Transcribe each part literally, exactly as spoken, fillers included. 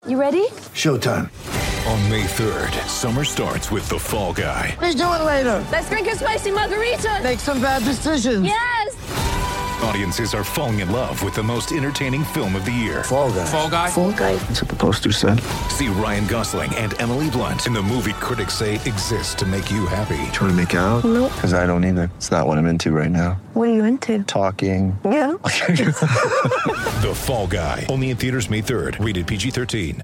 You ready? Showtime. On May third, summer starts with The Fall Guy. Let's do it later. Let's drink a spicy margarita. Make some bad decisions. Yes! Audiences are falling in love with the most entertaining film of the year. Fall Guy. Fall Guy? Fall Guy. That's what the poster said. See Ryan Gosling and Emily Blunt in the movie critics say exists to make you happy. Trying to make it out? Nope. Because I don't either. It's not what I'm into right now. What are you into? Talking. Yeah. The Fall Guy. Only in theaters May third. Rated P G thirteen.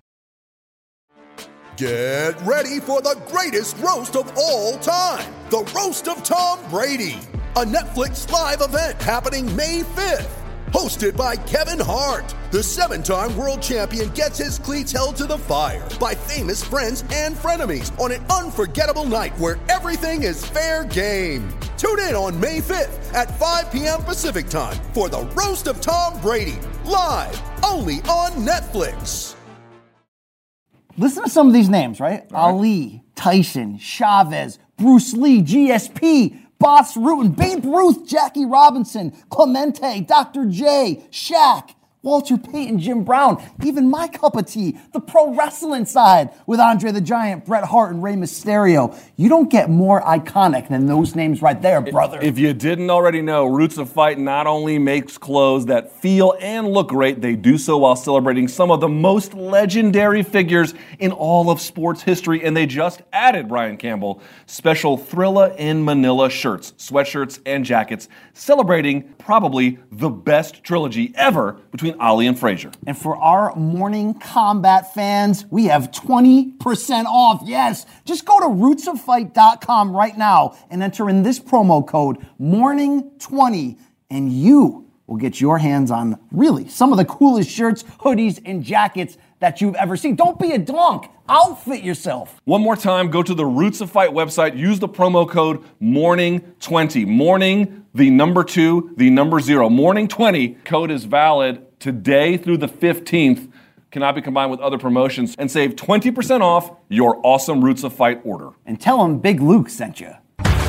Get ready for the greatest roast of all time. The Roast of Tom Brady. A Netflix live event happening May fifth. Hosted by Kevin Hart. The seven-time world champion gets his cleats held to the fire by famous friends and frenemies on an unforgettable night where everything is fair game. Tune in on May fifth at five p.m. Pacific time for the Roast of Tom Brady. Live only on Netflix. Listen to some of these names, right? right? Ali, Tyson, Chavez, Bruce Lee, G S P, Boss Rutan, Babe Ruth, Jackie Robinson, Clemente, Doctor J, Shaq, Walter Payton, Jim Brown, even my cup of tea, the pro wrestling side with Andre the Giant, Bret Hart, and Rey Mysterio. You don't get more iconic than those names right there, brother. If you didn't already know, Roots of Fight not only makes clothes that feel and look great, they do so while celebrating some of the most legendary figures in all of sports history, and they just added, Brian Campbell, special Thrilla in Manila shirts, sweatshirts, and jackets, celebrating probably the best trilogy ever between Ali and Frazier. And for our Morning Combat fans, we have twenty percent off. Yes, just go to roots of fight dot com right now and enter in this promo code morning twenty, and you will get your hands on really some of the coolest shirts, hoodies, and jackets that you've ever seen. Don't be a donk. Outfit yourself. One more time, go to the Roots of Fight website, use the promo code morning twenty. Morning, the number two, the number zero. morning twenty. Code is valid today through the fifteenth. Cannot be combined with other promotions, and save twenty percent off your awesome Roots of Fight order. And tell them Big Luke sent you.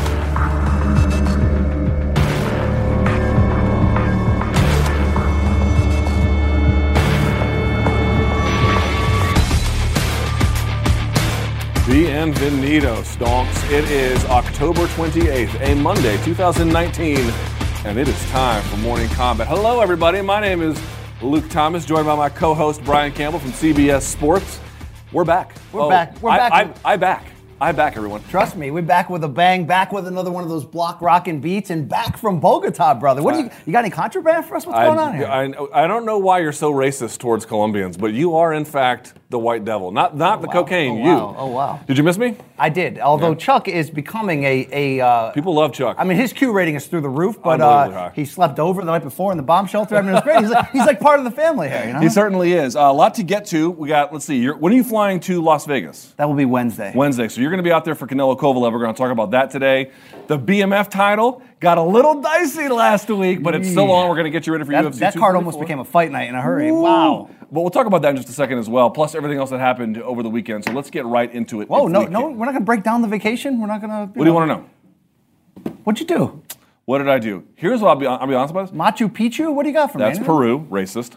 Bienvenidos, donks. It is October twenty-eighth, a Monday, two thousand nineteen, and it is time for Morning Combat. Hello, everybody. My name is Luke Thomas, joined by my co-host Brian Campbell from C B S Sports. We're back. We're oh, back. We're I, back. I, I, I back. I back, everyone. Trust me, we're back with a bang, back with another one of those block rockin' beats, and back from Bogota, brother. What do you you got any contraband for us? What's I, going on here? I, I don't know why you're so racist towards Colombians, but you are in fact the white devil, not not oh, the wow. cocaine. Oh, you. wow. Oh wow. Did you miss me? I did. Although Yeah. Chuck is becoming a a. Uh, People love Chuck. I mean, his Q rating is through the roof, but Unbelievably uh, high. he slept over the night before in the bomb shelter. I mean, it was great. He's like, he's like part of the family here, you know. He certainly is. Uh, a lot to get to. We got. Let's see. You're, when are you flying to Las Vegas? That will be Wednesday. Wednesday. So you're going to be out there for Canelo Kovalev. We're going to talk about that today. The B M F title got a little dicey last week, but it's still on. We're going to get you ready for That, U F C that card almost became a fight night in a hurry. Wow. But we'll talk about that in just a second as well, plus everything else that happened over the weekend. So let's get right into it. Whoa, if no, we no, can. we're not going to break down the vacation. We're not going to. What do you want to know? What'd you do? What did I do? Here's what I'll be, I'll be honest about this. Machu Picchu? What do you got for me? That's Peru, racist.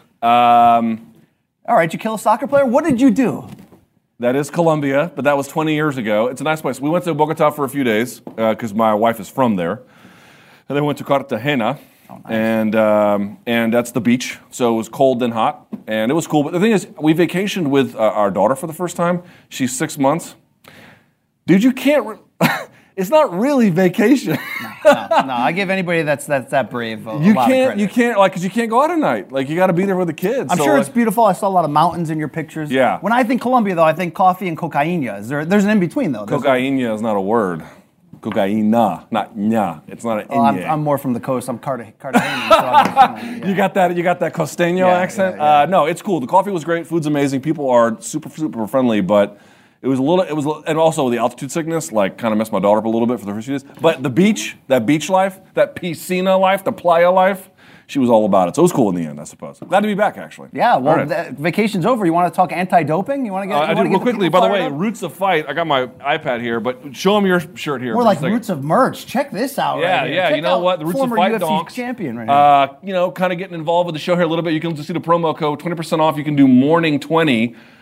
Um, All right, you kill a soccer player? What did you do? That is Colombia, but that was twenty years ago. It's a nice place. We went to Bogota for a few days because uh, my wife is from there. And then we went to Cartagena, oh, nice. and um, and that's the beach. So it was cold and hot, and it was cool. But the thing is, we vacationed with uh, our daughter for the first time. She's six months. Dude, you can't... Re- it's not really vacation. no, no, no, I give anybody that's that's that brave a, you a lot can't, of credit. You can't, like, because you can't go out at night. Like, you got to be there with the kids. I'm so, sure like, it's beautiful. I saw a lot of mountains in your pictures. Yeah. When I think Colombia, though, I think coffee and cocaína. Is there? There's an in-between, though. There's Cocaína is not a word. Cocaína, not nya. It's not an Oh, I'm, N. I'm more from the coast. I'm Carta- Cartagena. so I'm just, you know, yeah. You got that? You got that costeño Yeah, accent? yeah, yeah. Uh, no, it's cool. The coffee was great. Food's amazing. People are super, super friendly. But it was a little. It was, and also the altitude sickness, like, kind of messed my daughter up a little bit for the first few days. But the beach, that beach life, that piscina life, the playa life, she was all about it. So it was cool in the end, I suppose. Glad to be back, actually. Yeah, well, All right. the vacation's over. You want to talk anti-doping? You want to get? Uh, you I wanna did get real quickly. people By the fired way, up? Roots of Fight. I got my iPad here, but show them your shirt here. We're for a like second. Roots of merch. Check this out. Yeah, right here. yeah. Check You know out what? The Roots former of Fight U F C donks. champion right here. Uh, you know, kind of getting involved with the show here a little bit. You can just see the promo code, twenty percent off. You can do morning twenty.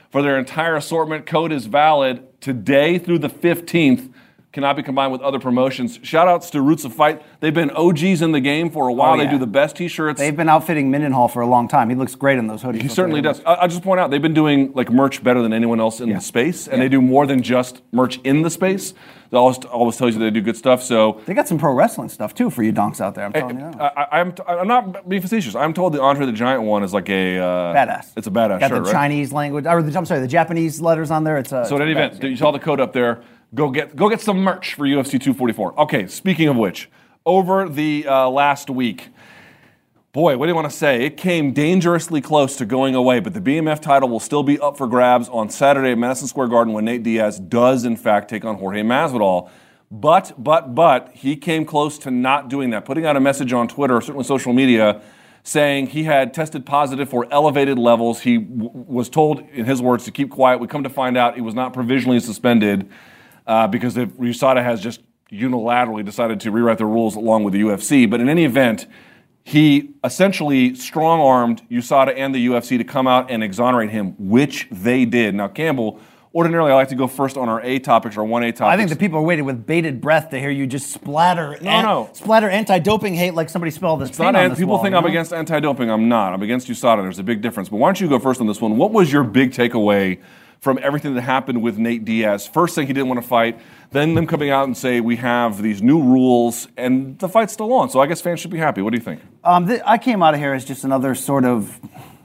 for their entire assortment. Code is valid today through the fifteenth. Cannot be combined with other promotions. Shout-outs to Roots of Fight. They've been O Gs in the game for a while. Oh, yeah. They do the best T-shirts. They've been outfitting Mendenhall for a long time. He looks great in those hoodies. He certainly does. I, I'll just point out, they've been doing like merch better than anyone else in Yeah. the space, and Yeah. they do more than just merch in the space. They always, always tells you they do good stuff, so... They got some pro wrestling stuff, too, for you donks out there. I'm telling you that. I, I'm, I'm not being facetious. I'm told the Andre the Giant one is like a... Uh, Badass. It's a badass got shirt, the right? Chinese language, or the, I'm sorry, the Japanese letters on there. It's a, So at any it's a event, you saw the code up there. Go get go get some merch for U F C two forty-four. Okay, speaking of which, over the uh, last week, boy, what do you want to say? It came dangerously close to going away, but the B M F title will still be up for grabs on Saturday at Madison Square Garden when Nate Diaz does, in fact, take on Jorge Masvidal. But, but, but, he came close to not doing that, putting out a message on Twitter, or certainly social media, saying he had tested positive for elevated levels. He w- was told, in his words, to keep quiet. We come to find out he was not provisionally suspended uh, because the, U S A D A has just unilaterally decided to rewrite the rules along with the U F C. But in any event, he essentially strong-armed U S A D A and the U F C to come out and exonerate him, which they did. Now, Campbell, ordinarily I like to go first on our A topics, our one A topics. I think the people are waiting with bated breath to hear you just splatter No, an- no. splatter anti-doping hate like somebody spelled this It's thing not on an- this people wall, think you I'm know? against anti-doping. I'm not. I'm against U S A D A. There's a big difference. But why don't you go first on this one? What was your big takeaway from everything that happened with Nate Diaz? First thing, he didn't want to fight. Then them coming out and say, we have these new rules, and the fight's still on. So I guess fans should be happy. What do you think? Um, th- I came out of here as just another sort of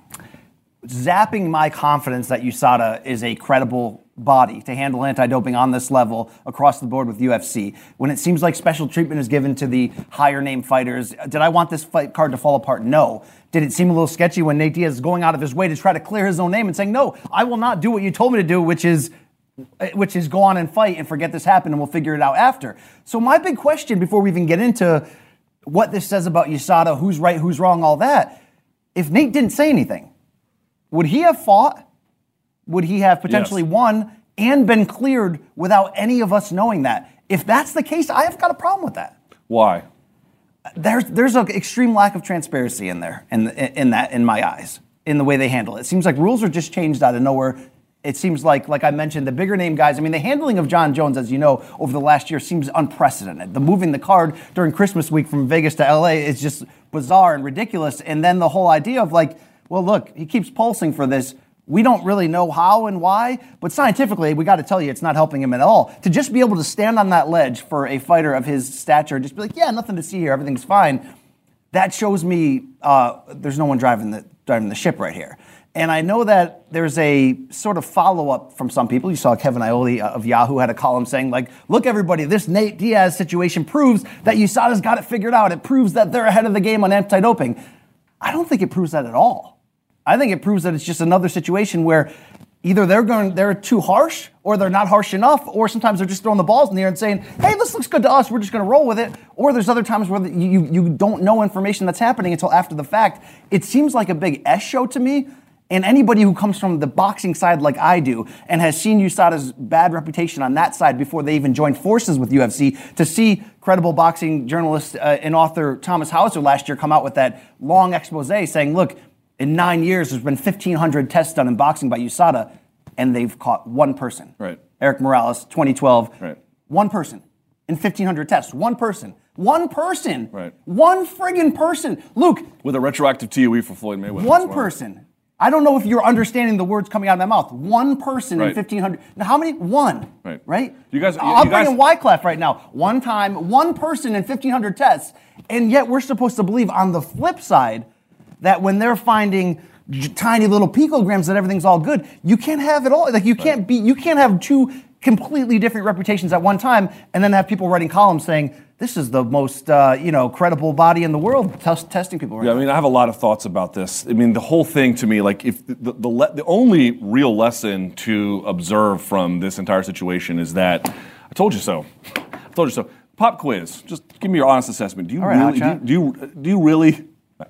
zapping my confidence that U S A D A is a credible body to handle anti-doping on this level across the board with U F C. When it seems like special treatment is given to the higher name fighters, did I want this fight card to fall apart? No. Did it seem a little sketchy when Nate Diaz is going out of his way to try to clear his own name and saying, no, I will not do what you told me to do, which is which is go on and fight and forget this happened and we'll figure it out after. So my big question before we even get into what this says about U S A D A, who's right, who's wrong, all that, if Nate didn't say anything, would he have fought? Would he have potentially Yes. won and been cleared without any of us knowing that? If that's the case, I have got a problem with that. Why? There's there's an extreme lack of transparency in there, in, in that, in my eyes, in the way they handle it. It seems like rules are just changed out of nowhere. It seems like, like I mentioned, the bigger name guys, I mean, the handling of John Jones, as you know, over the last year seems unprecedented. The moving the card during Christmas week from Vegas to L A is just bizarre and ridiculous. And then the whole idea of like, well, look, he keeps pulsing for this. We don't really know how and why, but scientifically, we got to tell you, it's not helping him at all. To just be able to stand on that ledge for a fighter of his stature, just be like, yeah, nothing to see here, everything's fine. That shows me uh, there's no one driving the driving the ship right here. And I know that there's a sort of follow-up from some people. You saw Kevin Iole of Yahoo had a column saying, like, look, everybody, this Nate Diaz situation proves that U S A D A's got it figured out. It proves that they're ahead of the game on anti-doping. I don't think it proves that at all. I think it proves that it's just another situation where either they're going, they're too harsh, or they're not harsh enough, or sometimes they're just throwing the balls in the air and saying, hey, this looks good to us, we're just going to roll with it. Or there's other times where you, you, you don't know information that's happening until after the fact. It seems like a big S show to me. And anybody who comes from the boxing side like I do and has seen U S A D A's bad reputation on that side before they even joined forces with U F C, to see credible boxing journalist uh, and author Thomas Hauser last year come out with that long expose saying, look, in nine years there's been fifteen hundred tests done in boxing by U S A D A, and they've caught one person. Right. Eric Morales, twenty twelve. Right. One person in fifteen hundred tests. One person. One person. Right. One friggin' person. Luke. With a retroactive T O E for Floyd Mayweather. One as well. person. I don't know if you're understanding the words coming out of my mouth. One person Right. in fifteen hundred. Now, how many? One. Right. Right? You guys- you- I'm you guys- bringing Wyclef right now. One time, one person in fifteen hundred tests. And yet we're supposed to believe on the flip side that when they're finding j- tiny little picograms that everything's all good, you can't have it all. Like you can't be, you can't have two completely different reputations at one time and then have people writing columns saying, this is the most, uh, you know, credible body in the world test- testing people right Yeah, I now. mean, I have a lot of thoughts about this. I mean, the whole thing to me, like, if the the, le- the only real lesson to observe from this entire situation is that I told you so. I told you so. Pop quiz. Just give me your honest assessment. Do you All right, really? Do Hotshot. you, do you do you really?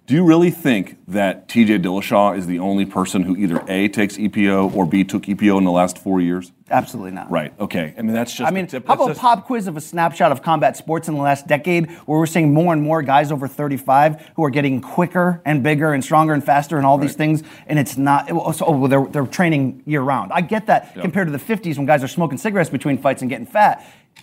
Do you really think that T J Dillashaw is the only person who either A, takes E P O, or B, took E P O in the last four years? Absolutely not. Right, okay. I mean, that's just I mean, a tip. how that's about just, pop quiz of a snapshot of combat sports in the last decade, where we're seeing more and more guys over thirty-five who are getting quicker and bigger and stronger and faster and all these things, and it's not. Oh, so, oh, well, they're they're training year round. I get that Yep. compared to the fifties when guys are smoking cigarettes between fights and getting fat.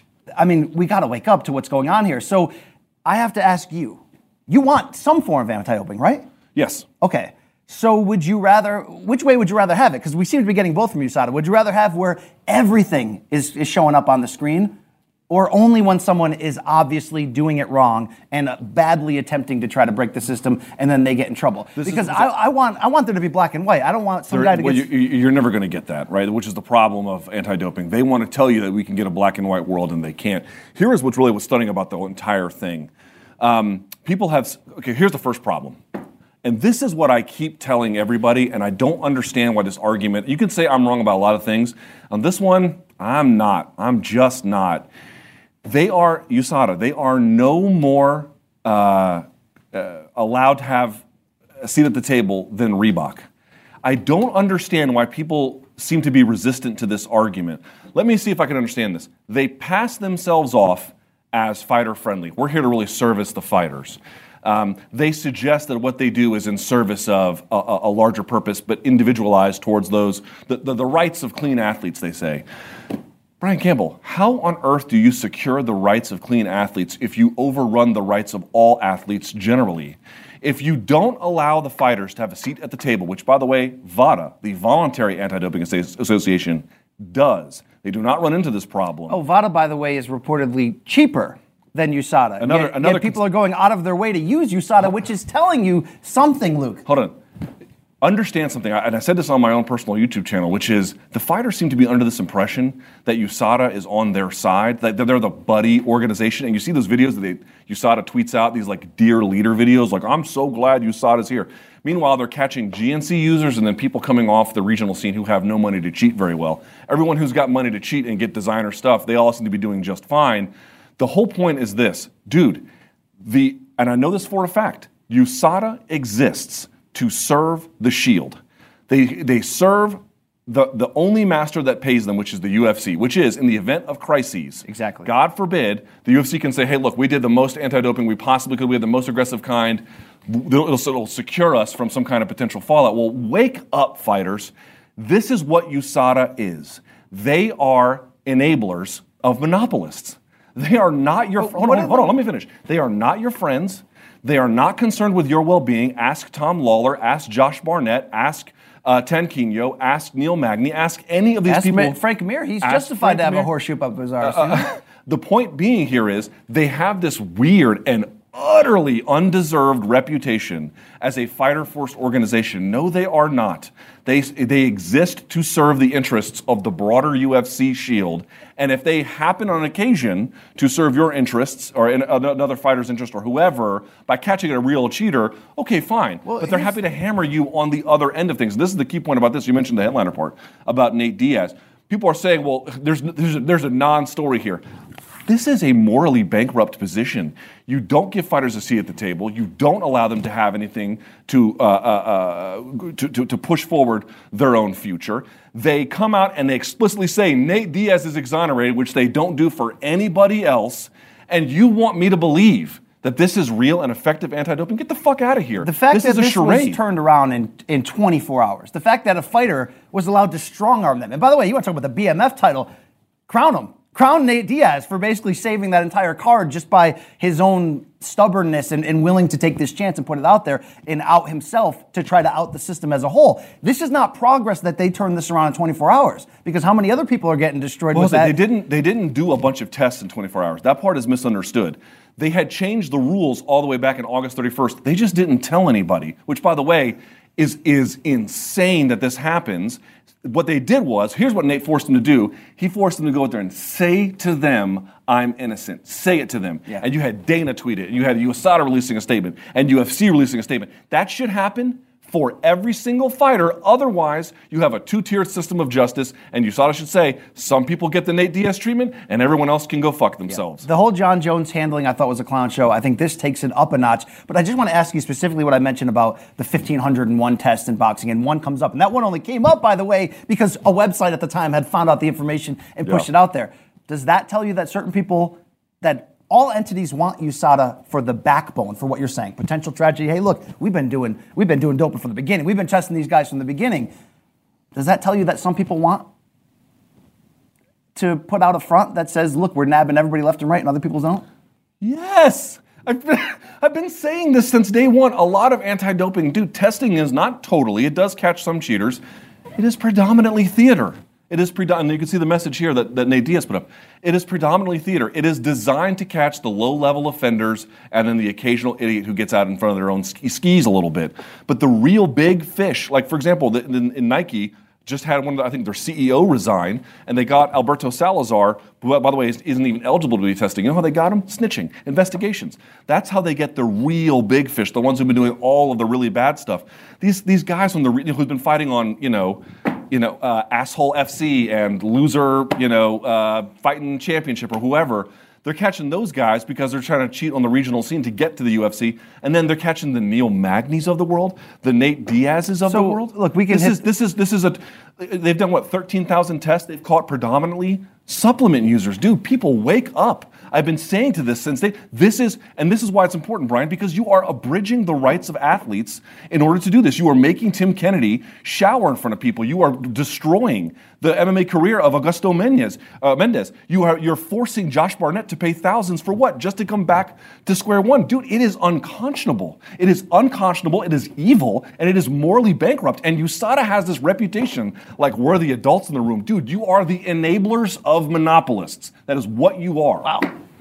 I mean, we got to wake up to what's going on here. So, I have to ask you: you want some form of anti-doping, right? Yes. Okay. So would you rather, which way would you rather have it? Because we seem to be getting both from U S A D A. Would you rather have where everything is, is showing up on the screen, or only when someone is obviously doing it wrong and badly attempting to try to break the system and then they get in trouble? This because is- I, I want I want there to be black and white. I don't want some There- guy to well, get... you, you're never going to get that, right? Which is the problem of anti-doping. They want to tell you that we can get a black and white world, and they can't. Here is what's really what's stunning about the entire thing. Um, people have... Okay, here's the first problem. And this is what I keep telling everybody, and I don't understand why this argument... You can say I'm wrong about a lot of things. On this one, I'm not. I'm just not. They are, U S A D A, they are no more uh, uh, allowed to have a seat at the table than Reebok. I don't understand why people seem to be resistant to this argument. Let me see if I can understand this. They pass themselves off as fighter-friendly. We're here to really service the fighters. Um, they suggest that what they do is in service of a, a, a larger purpose, but individualized towards those, the, the, the rights of clean athletes, they say. Brian Campbell, how on earth do you secure the rights of clean athletes if you overrun the rights of all athletes generally? If you don't allow the fighters to have a seat at the table, which, by the way, VADA, the Voluntary Anti-Doping Association, does. They do not run into this problem. Oh, VADA, by the way, is reportedly cheaper than U S A D A. Another- yet, another yet people cons- are going out of their way to use U S A D A, which is telling you something, Luke. Hold on. Understand something, and I said this on my own personal YouTube channel, which is the fighters seem to be under this impression that U S A D A is on their side, that they're the buddy organization. And you see those videos that they, U S A D A tweets out, these like dear leader videos, like, I'm so glad U S A D A is here. Meanwhile, they're catching G N C users and then people coming off the regional scene who have no money to cheat very well. Everyone who's got money to cheat and get designer stuff, they all seem to be doing just fine. The whole point is this, dude, the, and I know this for a fact, U S A D A exists to serve the Shield. They they serve the, the only master that pays them, which is the U F C, which is in the event of crises. Exactly. God forbid, the U F C can say, hey, look, we did the most anti-doping we possibly could. We had the most aggressive kind. It'll, it'll secure us from some kind of potential fallout. Well, wake up, fighters. This is what U S A D A is. They are enablers of monopolists. They are not your... Hold on, hold on, let me finish. They are not your friends. They are not concerned with your well-being. Ask Tom Lawler, ask Josh Barnett, ask uh, Tanquinho, ask Neil Magny, ask any of these Ask people. Ma- Frank Mir, he's Ask justified Frank to have Mir. a horseshoe up his arse. Uh, the point being here is they have this weird and utterly undeserved reputation as a fighter-force organization. No, they are not. They, they exist to serve the interests of the broader U F C Shield. And if they happen on occasion to serve your interests or in another fighter's interest or whoever by catching a real cheater, okay, fine. Well, but they're here's- happy to hammer you on the other end of things. And this is the key point about this. You mentioned the headliner part about Nate Diaz. People are saying, well, there's, there's, a, there's a non-story here. This is a morally bankrupt position. You don't give fighters a seat at the table. You don't allow them to have anything to, uh, uh, uh, to, to, to push forward their own future. They come out and they explicitly say Nate Diaz is exonerated, which they don't do for anybody else. And you want me to believe that this is real and effective anti-doping? Get the fuck out of here. The fact this that is a this charade. was turned around in, in twenty-four hours. The fact that a fighter was allowed to strong-arm them. And by the way, you want to talk about the B M F title, crown him. Crown Nate Diaz for basically saving that entire card just by his own stubbornness and, and willing to take this chance and put it out there and out himself to try to out the system as a whole. This is not progress that they turned this around in twenty-four hours, because how many other people are getting destroyed Well, with they that? didn't. They didn't do a bunch of tests in twenty-four hours. That part is misunderstood. They had changed the rules all the way back in August thirty-first. They just didn't tell anybody, which, by the way, is is insane that this happens. What they did was, here's what Nate forced them to do. He forced them to go out there and say to them, I'm innocent. Say it to them. Yeah. And you had Dana tweet it, and you had U S A D A releasing a statement, and U F C releasing a statement. That should happen for every single fighter. Otherwise, you have a two-tiered system of justice, and U S A D A should say some people get the Nate Diaz treatment, and everyone else can go fuck themselves. Yeah. The whole John Jones handling I thought was a clown show. I think this takes it up a notch. But I just want to ask you specifically what I mentioned about the fifteen oh one test in boxing, and one comes up. And that one only came up, by the way, because a website at the time had found out the information and pushed Yeah. it out there. Does that tell you that certain people, that all entities want U S A D A for the backbone, for what you're saying? Potential tragedy. Hey, look, we've been doing we've been doing doping from the beginning. We've been testing these guys from the beginning. Does that tell you that some people want to put out a front that says, look, we're nabbing everybody left and right, and other people don't? Yes. I've been, I've been saying this since day one. A lot of anti-doping, dude, testing is not totally, it does catch some cheaters. It is predominantly theater. It is predominantly, you can see the message here that, that Nate Diaz put up. It is predominantly theater. It is designed to catch the low-level offenders and then the occasional idiot who gets out in front of their own ski, skis a little bit. But the real big fish, like for example, the, in, in Nike, just had one of the, I think their C E O resign, and they got Alberto Salazar, who, by the way, isn't even eligible to be testing. You know how they got him? Snitching, investigations. That's how they get the real big fish, the ones who've been doing all of the really bad stuff. These these guys from the who've been fighting on, you know, you know, uh, asshole F C and loser, you know, uh, fighting championship or whoever. They're catching those guys because they're trying to cheat on the regional scene to get to the U F C, and then they're catching the Neil Magny's of the world, the Nate Diaz's of So, the world. look, we can This hit- is this is this is a. They've done what thirteen thousand tests. They've caught predominantly supplement users. Dude, people wake up. I've been saying to this since they. This is and this is why it's important, Brian, because you are abridging the rights of athletes in order to do this. You are making Tim Kennedy shower in front of people. You are destroying the M M A career of Augusto Mendez. Uh, Mendez. You are you're forcing Josh Barnett to pay thousands for what? Just to come back to square one, dude. It is unconscionable. It is unconscionable. It is evil, and it is morally bankrupt. And U S A D A has this reputation like we're the adults in the room, dude. You are the enablers of monopolists. That is what you are. Wow.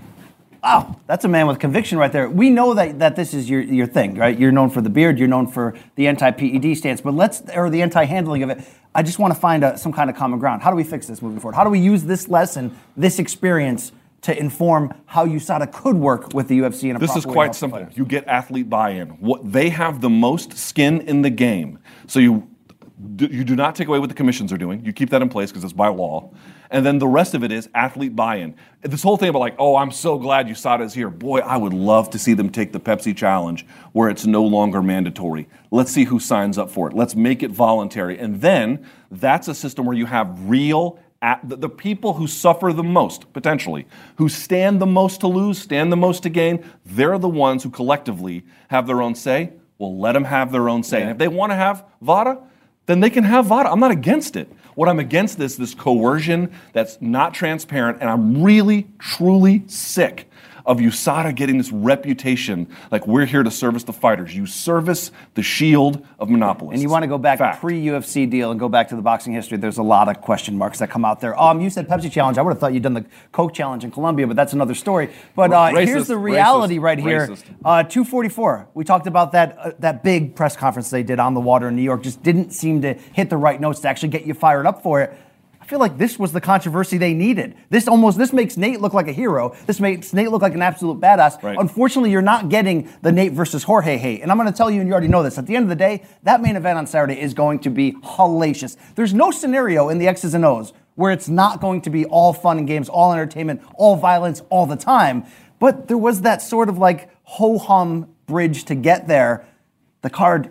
Wow, that's a man with conviction right there. We know that, that this is your, your thing, right? You're known for the beard, you're known for the anti-P E D stance, but let's, or the anti-handling of it. I just want to find a, some kind of common ground. How do we fix this moving forward? How do we use this lesson, this experience, to inform how U S A D A could work with the U F C in a This proper is way to quite help the simple. fighters? You get athlete buy-in. What they have the most skin in the game. So you you do not take away what the commissions are doing. You keep that in place because it's by law. And then the rest of it is athlete buy-in. This whole thing about like, oh, I'm so glad U S A D A is here. Boy, I would love to see them take the Pepsi Challenge where it's no longer mandatory. Let's see who signs up for it. Let's make it voluntary. And then that's a system where you have real At the, the people who suffer the most, potentially, who stand the most to lose, stand the most to gain, they're the ones who collectively have their own say. Well, let them have their own say. And if they want to have VADA, then they can have VADA. I'm not against it. What I'm against is this coercion that's not transparent, and I'm really, truly sick of U S A D A getting this reputation like we're here to service the fighters. You service the shield of monopolists. And you want to go back Fact. pre-U F C deal and go back to the boxing history, there's a lot of question marks that come out there. Um, you said Pepsi Challenge. I would have thought you'd done the Coke Challenge in Colombia, but that's another story. But uh, Racist, here's the reality racist, right here. racist. Uh, two forty-four. We talked about that uh, that big press conference they did on the water in New York. Just didn't seem to hit the right notes to actually get you fired up for it. I feel like this was the controversy they needed. This almost this makes Nate look like a hero. This makes Nate look like an absolute badass. Right. Unfortunately, you're not getting the Nate versus Jorge hate. And I'm going to tell you, and you already know this, at the end of the day, that main event on Saturday is going to be hellacious. There's no scenario in the X's and O's where it's not going to be all fun and games, all entertainment, all violence, all the time. But there was that sort of like ho-hum bridge to get there. The card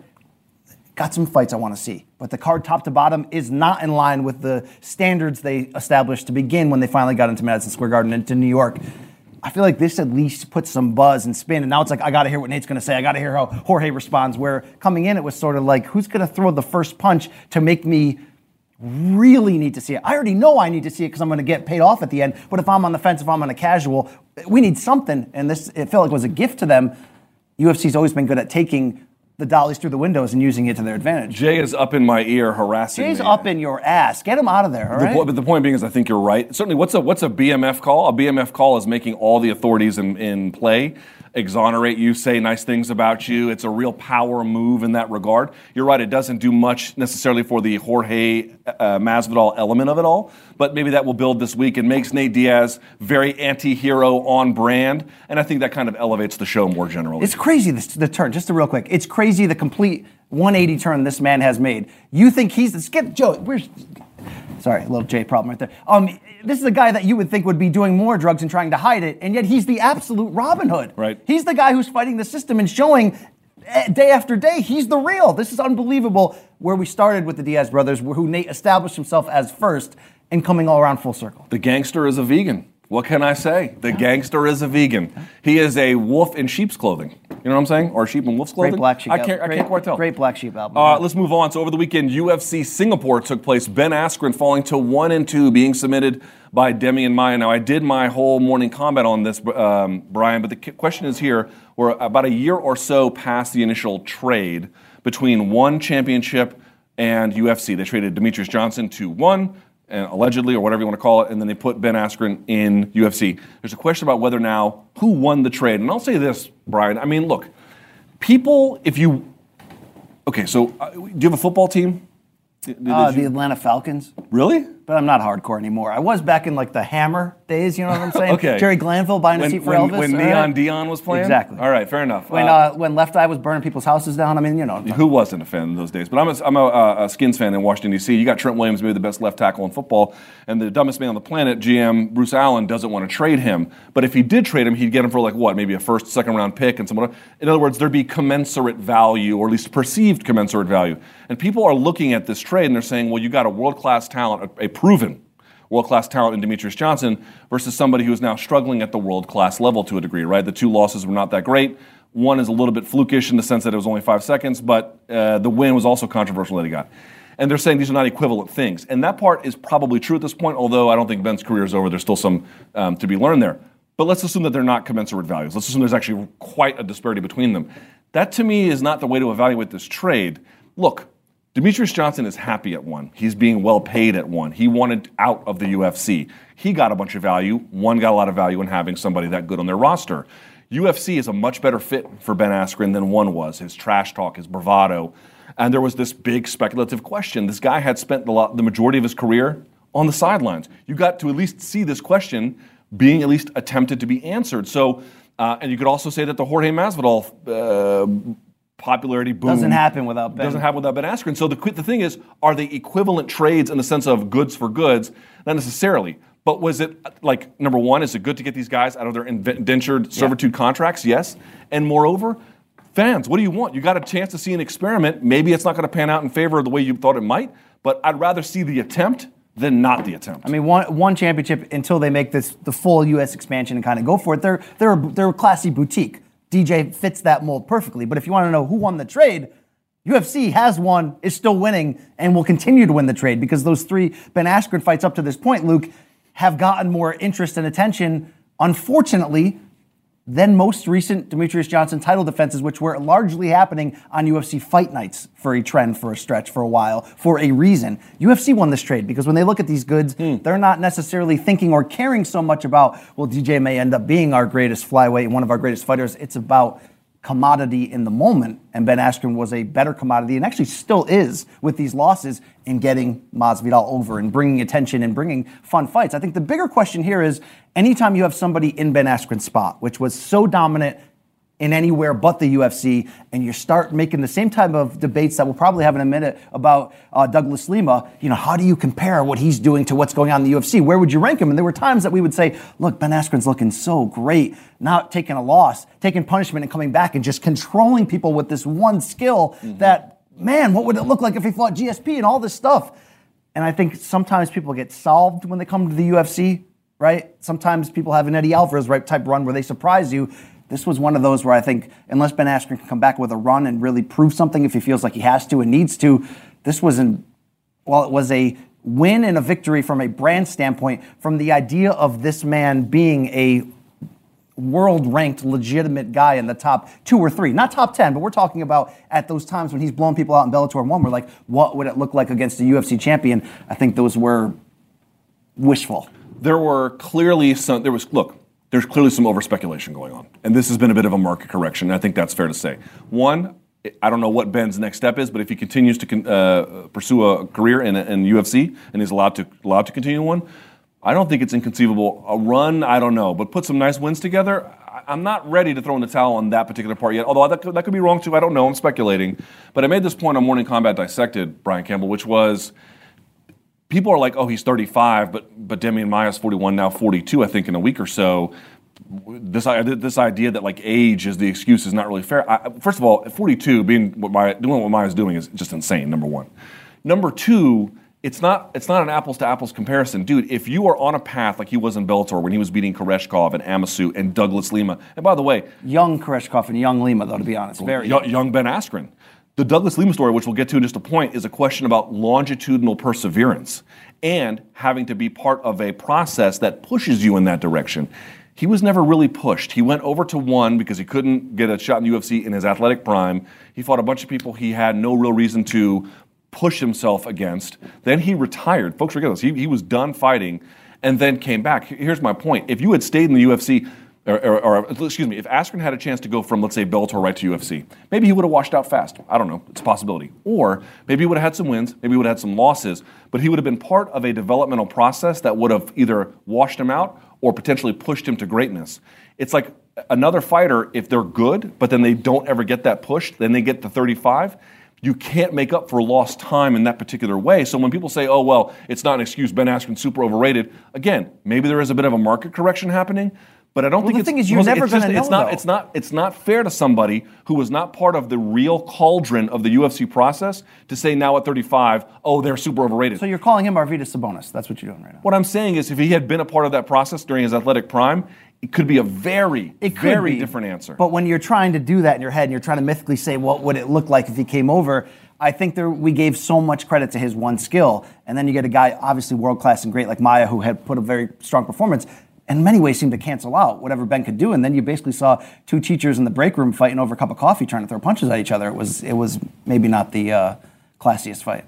got some fights I want to see, but the card top to bottom is not in line with the standards they established to begin when they finally got into Madison Square Garden into New York. I feel like this at least puts some buzz and spin, and now it's like, I got to hear what Nate's going to say. I got to hear how Jorge responds, where coming in it was sort of like, who's going to throw the first punch to make me really need to see it? I already know I need to see it because I'm going to get paid off at the end, but if I'm on the fence, if I'm on a casual, we need something, and this, it felt like it was a gift to them. U F C's always been good at taking the dollies through the windows and using it to their advantage. Jay is up in my ear harassing Jay's me. up in your ass. Get him out of there, all The right? po- but the point being is I think you're right. Certainly, what's a what's a B M F call? A B M F call is making all the authorities in, in play exonerate you, say nice things about you. It's a real power move in that regard. You're right, it doesn't do much necessarily for the Jorge uh, Masvidal element of it all, but maybe that will build this week and makes Nate Diaz very anti-hero on brand, and I think that kind of elevates the show more generally. It's crazy, this, the turn, just a real quick. It's crazy. crazy the complete one eighty turn this man has made. You think he's, let's get Joe, where's, sorry, a little J problem right there. Um, this is a guy that you would think would be doing more drugs and trying to hide it, and yet he's the absolute Robin Hood. Right. He's the guy who's fighting the system and showing day after day he's the real. This is unbelievable where we started with the Diaz brothers, who Nate established himself as first and coming all around full circle. The gangster is a vegan. What can I say? The gangster is a vegan. He is a wolf in sheep's clothing. You know what I'm saying? Or sheep in wolf's clothing? Great Black Sheep I album. can't, I great, can't quite tell. Great Black Sheep album. Uh, let's move on. So over the weekend, U F C Singapore took place. Ben Askren falling to one and two, being submitted by Demian Maia. Now, I did my whole morning combat on this, um, Brian, but the question is here. We're about a year or so past the initial trade between ONE Championship and U F C. They traded Demetrius Johnson to ONE, and allegedly, or whatever you want to call it, and then they put Ben Askren in U F C. There's a question about whether now, who won the trade? And I'll say this, Brian. I mean, look, people, if you, okay, so uh, do you have a football team? Did, did uh, you, the Atlanta Falcons. Really? But I'm not hardcore anymore. I was back in like the Hammer days, you know what I'm saying? Okay. Jerry Glanville buying when, a seat for when, Elvis. When right? Neon Dion was playing? Exactly. All right, fair enough. When uh, uh, when Left Eye was burning people's houses down, I mean, you know. Who wasn't a fan in those days? But I'm a, I'm a, uh, a Skins fan in Washington, D C You got Trent Williams, maybe the best left tackle in football, and the dumbest man on the planet, G M Bruce Allen, doesn't want to trade him. But if he did trade him, he'd get him for like what, maybe a first, second round pick and someone. In other words, there'd be commensurate value, or at least perceived commensurate value. And people are looking at this trade and they're saying, well, you got a world-class talent, a, a proven world-class talent in Demetrius Johnson versus somebody who's now struggling at the world-class level to a degree, right? The two losses were not that great. One is a little bit flukish in the sense that it was only five seconds, but uh, the win was also controversial that he got. And they're saying these are not equivalent things. And that part is probably true at this point, although I don't think Ben's career is over. There's still some um, to be learned there. But let's assume that they're not commensurate values. Let's assume there's actually quite a disparity between them. That, to me, is not the way to evaluate this trade. Look, Demetrius Johnson is happy at ONE. He's being well paid at ONE. He wanted out of the U F C. He got a bunch of value. ONE got a lot of value in having somebody that good on their roster. U F C is a much better fit for Ben Askren than ONE was. His trash talk, his bravado. And there was this big speculative question. This guy had spent the, lot, the majority of his career on the sidelines. You got to at least see this question being at least attempted to be answered. So, uh, and you could also say that the Jorge Masvidal uh, popularity boom doesn't happen without Ben. Doesn't happen without Ben Askren. So the the thing is, are they equivalent trades in the sense of goods for goods? Not necessarily. But was it, like, number one, is it good to get these guys out of their indentured servitude yeah. contracts? Yes. And moreover, fans, what do you want? You got a chance to see an experiment. Maybe it's not going to pan out in favor of the way you thought it might, but I'd rather see the attempt than not the attempt. I mean, one, one championship until they make this the full U S expansion and kind of go for it. They're they're a, they're a classy boutique. D J fits that mold perfectly. But if you want to know who won the trade, U F C has won, is still winning, and will continue to win the trade because those three Ben Askren fights up to this point, Luke, have gotten more interest and attention, unfortunately, than most recent Demetrius Johnson title defenses, which were largely happening on U F C fight nights for a trend, for a stretch, for a while, for a reason. U F C won this trade because when they look at these goods, hmm. they're not necessarily thinking or caring so much about, well, D J may end up being our greatest flyweight and one of our greatest fighters. It's about commodity in the moment, and Ben Askren was a better commodity and actually still is with these losses in getting Masvidal over and bringing attention and bringing fun fights. I think the bigger question here is anytime you have somebody in Ben Askren's spot, which was so dominant in anywhere but the U F C, and you start making the same type of debates that we'll probably have in a minute about uh, Douglas Lima, you know, how do you compare what he's doing to what's going on in the U F C? Where would you rank him? And there were times that we would say, look, Ben Askren's looking so great, not taking a loss, taking punishment and coming back and just controlling people with this one skill mm-hmm. that, man, what would it look like if he fought G S P and all this stuff? And I think sometimes people get solved when they come to the U F C, right? Sometimes people have an Eddie Alvarez right type run where they surprise you. This was one of those where I think, unless Ben Askren can come back with a run and really prove something if he feels like he has to and needs to, this was an, well, it was a win and a victory from a brand standpoint, from the idea of this man being a world-ranked, legitimate guy in the top two or three. Not top ten, but we're talking about at those times when he's blowing people out in Bellator one, we're like, what would it look like against a U F C champion? I think those were wishful. There were clearly some, there was, look, there's clearly some over-speculation going on. And this has been a bit of a market correction, and I think that's fair to say. One, I don't know what Ben's next step is, but if he continues to uh, pursue a career in, in U F C and is allowed to allowed to continue one, I don't think it's inconceivable. A run, I don't know, but put some nice wins together, I, I'm not ready to throw in the towel on that particular part yet, although that could, that could be wrong too. I don't know. I'm speculating. But I made this point on Morning Combat Dissected, Brian Campbell, which was people are like, oh, he's thirty-five, but but Demian Maia's forty-one, now forty-two, I think, in a week or so. This this idea that like age is the excuse is not really fair. I, first of all, at forty-two, being what Maia, doing what Maia's doing is just insane. Number one. Number two, it's not it's not an apples to apples comparison, dude. If you are on a path like he was in Bellator when he was beating Koreshkov and Amasu and Douglas Lima, and by the way, young Koreshkov and young Lima, though, to be honest, very young, young Ben Askren. The Douglas Lima story, which we'll get to in just a point, is a question about longitudinal perseverance and having to be part of a process that pushes you in that direction. He was never really pushed. He went over to one because he couldn't get a shot in the U F C in his athletic prime. He fought a bunch of people he had no real reason to push himself against. Then he retired. Folks forget this. He, he was done fighting and then came back. Here's my point. If you had stayed in the U F C, or, or, or excuse me, if Askren had a chance to go from, let's say, Bellator right to U F C, maybe he would have washed out fast. I don't know. It's a possibility. Or maybe he would have had some wins. Maybe he would have had some losses. But he would have been part of a developmental process that would have either washed him out or potentially pushed him to greatness. It's like another fighter, if they're good, but then they don't ever get that push, then they get to thirty-five, you can't make up for lost time in that particular way. So when people say, oh, well, it's not an excuse, Ben Askren's super overrated, again, maybe there is a bit of a market correction happening, but I don't well, think the it's... thing is, you're never going to know, it's not, though. it's not, it's not fair to somebody who was not part of the real cauldron of the U F C process to say now at thirty-five, oh, they're super overrated. So you're calling him Arvydas Sabonis. That's what you're doing right now. What I'm saying is if he had been a part of that process during his athletic prime, it could be a very, it could very be, different answer. But when you're trying to do that in your head and you're trying to mythically say what would it look like if he came over, I think there, we gave so much credit to his one skill. And then you get a guy obviously world-class and great like Maia who had put a very strong performance. In many ways seemed to cancel out whatever Ben could do. And then you basically saw two teachers in the break room fighting over a cup of coffee trying to throw punches at each other. It was, it was maybe not the uh, classiest fight.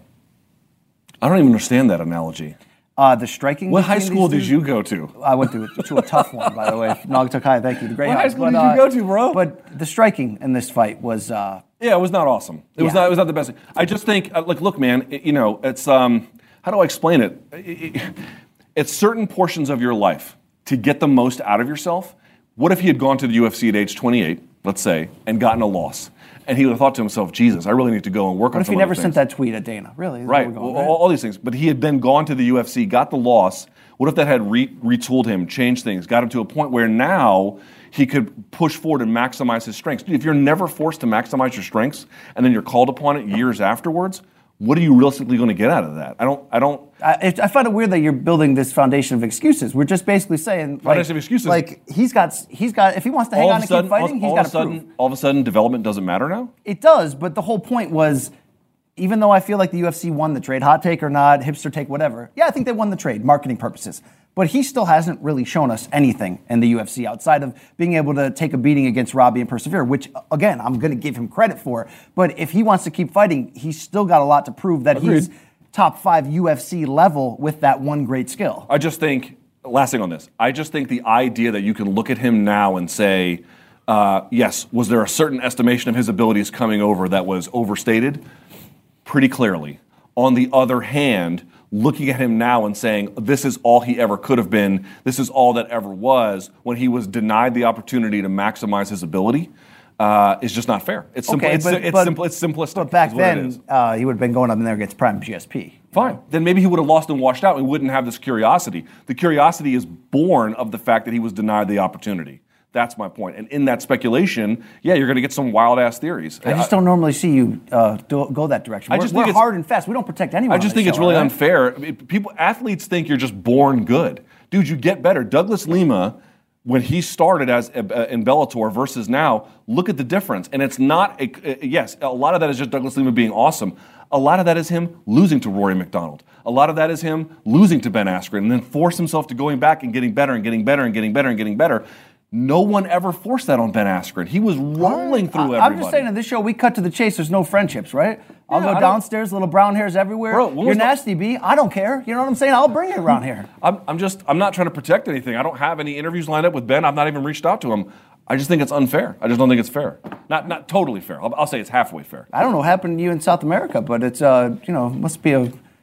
I don't even understand that analogy. Uh, the striking. What high between school these did two- you go to? I went to, to a tough one, by the way. Naugatuck High, thank you. The great What high Heights. school But, did you uh, go to, bro? But the striking in this fight was. Uh, Yeah, it was not awesome. It was Yeah. not. It was not the best. I just think, uh, like, look, man. It, you know, it's um, how do I explain it? It- it- It's certain portions of your life to get the most out of yourself. What if he had gone to the U F C at age twenty-eight, let's say, and gotten a loss, and he would have thought to himself, "Jesus, I really need to go and work what on." if some he other never things. sent that tweet at Dana? Really? Is that Right, where we're going, all, right? all these things. But he had then gone to the U F C, got the loss. What if that had re- retooled him, changed things, got him to a point where now he could push forward and maximize his strengths? Dude, if you're never forced to maximize your strengths and then you're called upon it years afterwards, what are you realistically going to get out of that? I don't. I don't. I, I find it weird that you're building this foundation of excuses. We're just basically saying, like, Foundation of excuses. like he's got, he's got. If he wants to hang all on of a and sudden, keep fighting, all, he's all got of a to prove. sudden, all of a sudden, development doesn't matter now. It does, but the whole point was, even though I feel like the U F C won the trade, hot take or not, hipster take, whatever. Yeah, I think they won the trade, marketing purposes. But he still hasn't really shown us anything in the U F C outside of being able to take a beating against Robbie and persevere, which, again, I'm going to give him credit for. But if he wants to keep fighting, he's still got a lot to prove that Agreed. he's top five U F C level with that one great skill. I just think, last thing on this, I just think the idea that you can look at him now and say, uh, yes, was there a certain estimation of his abilities coming over that was overstated? Pretty clearly. On the other hand, looking at him now and saying, this is all he ever could have been, this is all that ever was, when he was denied the opportunity to maximize his ability, uh, is just not fair. It's simple. Okay, it's, but- it's but- simple. It's simplistic. But back is what it then, is. uh, he would have been going up in there against Prime G S P. Fine. Then maybe he would have lost and washed out. And we wouldn't have this curiosity. The curiosity is born of the fact that he was denied the opportunity. That's my point. And in that speculation, yeah, you're going to get some wild ass theories. I just don't normally see you uh, do, go that direction. I We're, just we're think it's- hard and fast. We don't protect anyone. I just on this think it's show, really right? unfair. I mean, people, athletes think you're just born good. Dude, you get better. Douglas Lima, when he started as uh, in Bellator versus now, look at the difference. And it's not, a, uh, yes, a lot of that is just Douglas Lima being awesome. A lot of that is him losing to Rory McDonald. A lot of that is him losing to Ben Askren and then force himself to going back and getting better and getting better and getting better and getting better. No one ever forced that on Ben Askren. He was rolling through everybody. I'm just saying, in this show, we cut to the chase. There's no friendships, right? I'll Yeah, I go don't- downstairs, little brown hairs everywhere. Bro, when You're was the- nasty, B. I don't care. You know what I'm saying? I'll bring it around here. I'm, I'm just, I'm not trying to protect anything. I don't have any interviews lined up with Ben. I've not even reached out to him. I just think it's unfair. I just don't think it's fair. Not, not totally fair. I'll, I'll say it's halfway fair. I don't know what happened to you in South America, but it's, uh, you know, must be a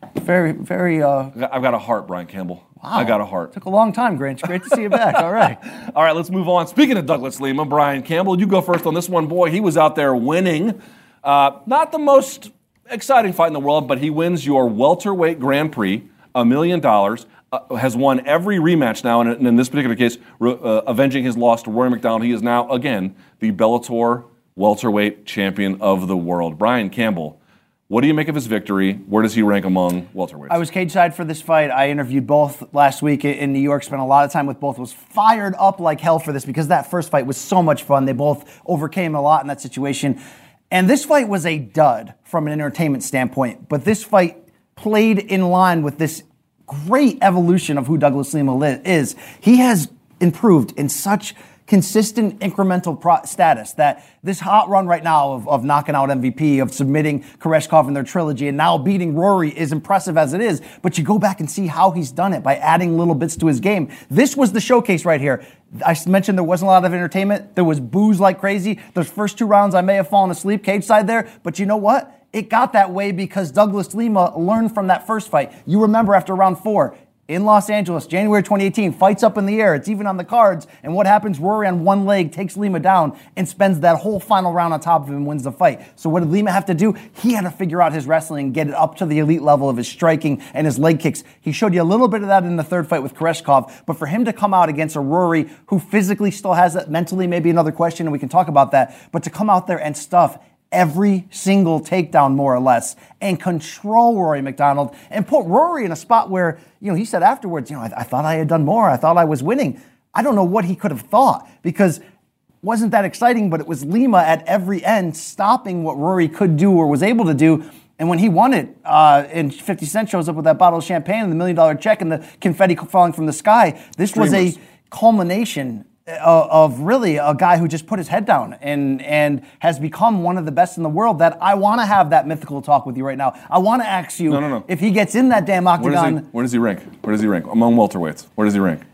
Very, very. Uh, I've got a heart, Brian Campbell. Wow. I got a heart. Took a long time, Grinch. Great to see you back. All right. All right, let's move on. Speaking of Douglas Lima, Brian Campbell, you go first on this one. Boy, he was out there winning. Uh, not the most exciting fight in the world, but he wins your welterweight Grand Prix, a million dollars. Uh, has won every rematch now, and in, in this particular case, uh, avenging his loss to Rory McDonald. He is now, again, the Bellator welterweight champion of the world. Brian Campbell, what do you make of his victory? Where does he rank among welterweights? I was cage side for this fight. I interviewed both last week in New York, spent a lot of time with both. Was fired up like hell for this because that first fight was so much fun. They both overcame a lot in that situation. And this fight was a dud from an entertainment standpoint, but this fight played in line with this great evolution of who Douglas Lima is. He has improved in such consistent incremental pro- status that this hot run right now of, of knocking out M V P, of submitting Koreshkov in their trilogy, and now beating Rory is impressive as it is, but you go back and see how he's done it by adding little bits to his game. This was the showcase right here. I mentioned there wasn't a lot of entertainment. There was booze like crazy. Those first two rounds I may have fallen asleep cage side there, but you know what? It got that way because Douglas Lima learned from that first fight. You remember after round four, in Los Angeles, January twenty eighteen, fights up in the air. It's even on the cards. And what happens? Rory on one leg takes Lima down and spends that whole final round on top of him and wins the fight. So what did Lima have to do? He had to figure out his wrestling and get it up to the elite level of his striking and his leg kicks. He showed you a little bit of that in the third fight with Koreshkov. But for him to come out against a Rory who physically still has it, mentally maybe another question, and we can talk about that. But to come out there and stuff every single takedown, more or less, and control Rory McDonald and put Rory in a spot where, you know, he said afterwards, you know, I, I thought I had done more. I thought I was winning. I don't know what he could have thought because it wasn't that exciting, but it was Lima at every end stopping what Rory could do or was able to do. And when he won it, uh, and fifty Cent shows up with that bottle of champagne and the million dollar check and the confetti falling from the sky, this Streamers. was a culmination of really a guy who just put his head down and and has become one of the best in the world. That I want to have that mythical talk with you right now. I want to ask you no, no, no. if he gets in that damn octagon. Where does, he, where does he rank? Where does he rank among welterweights? Where does he rank?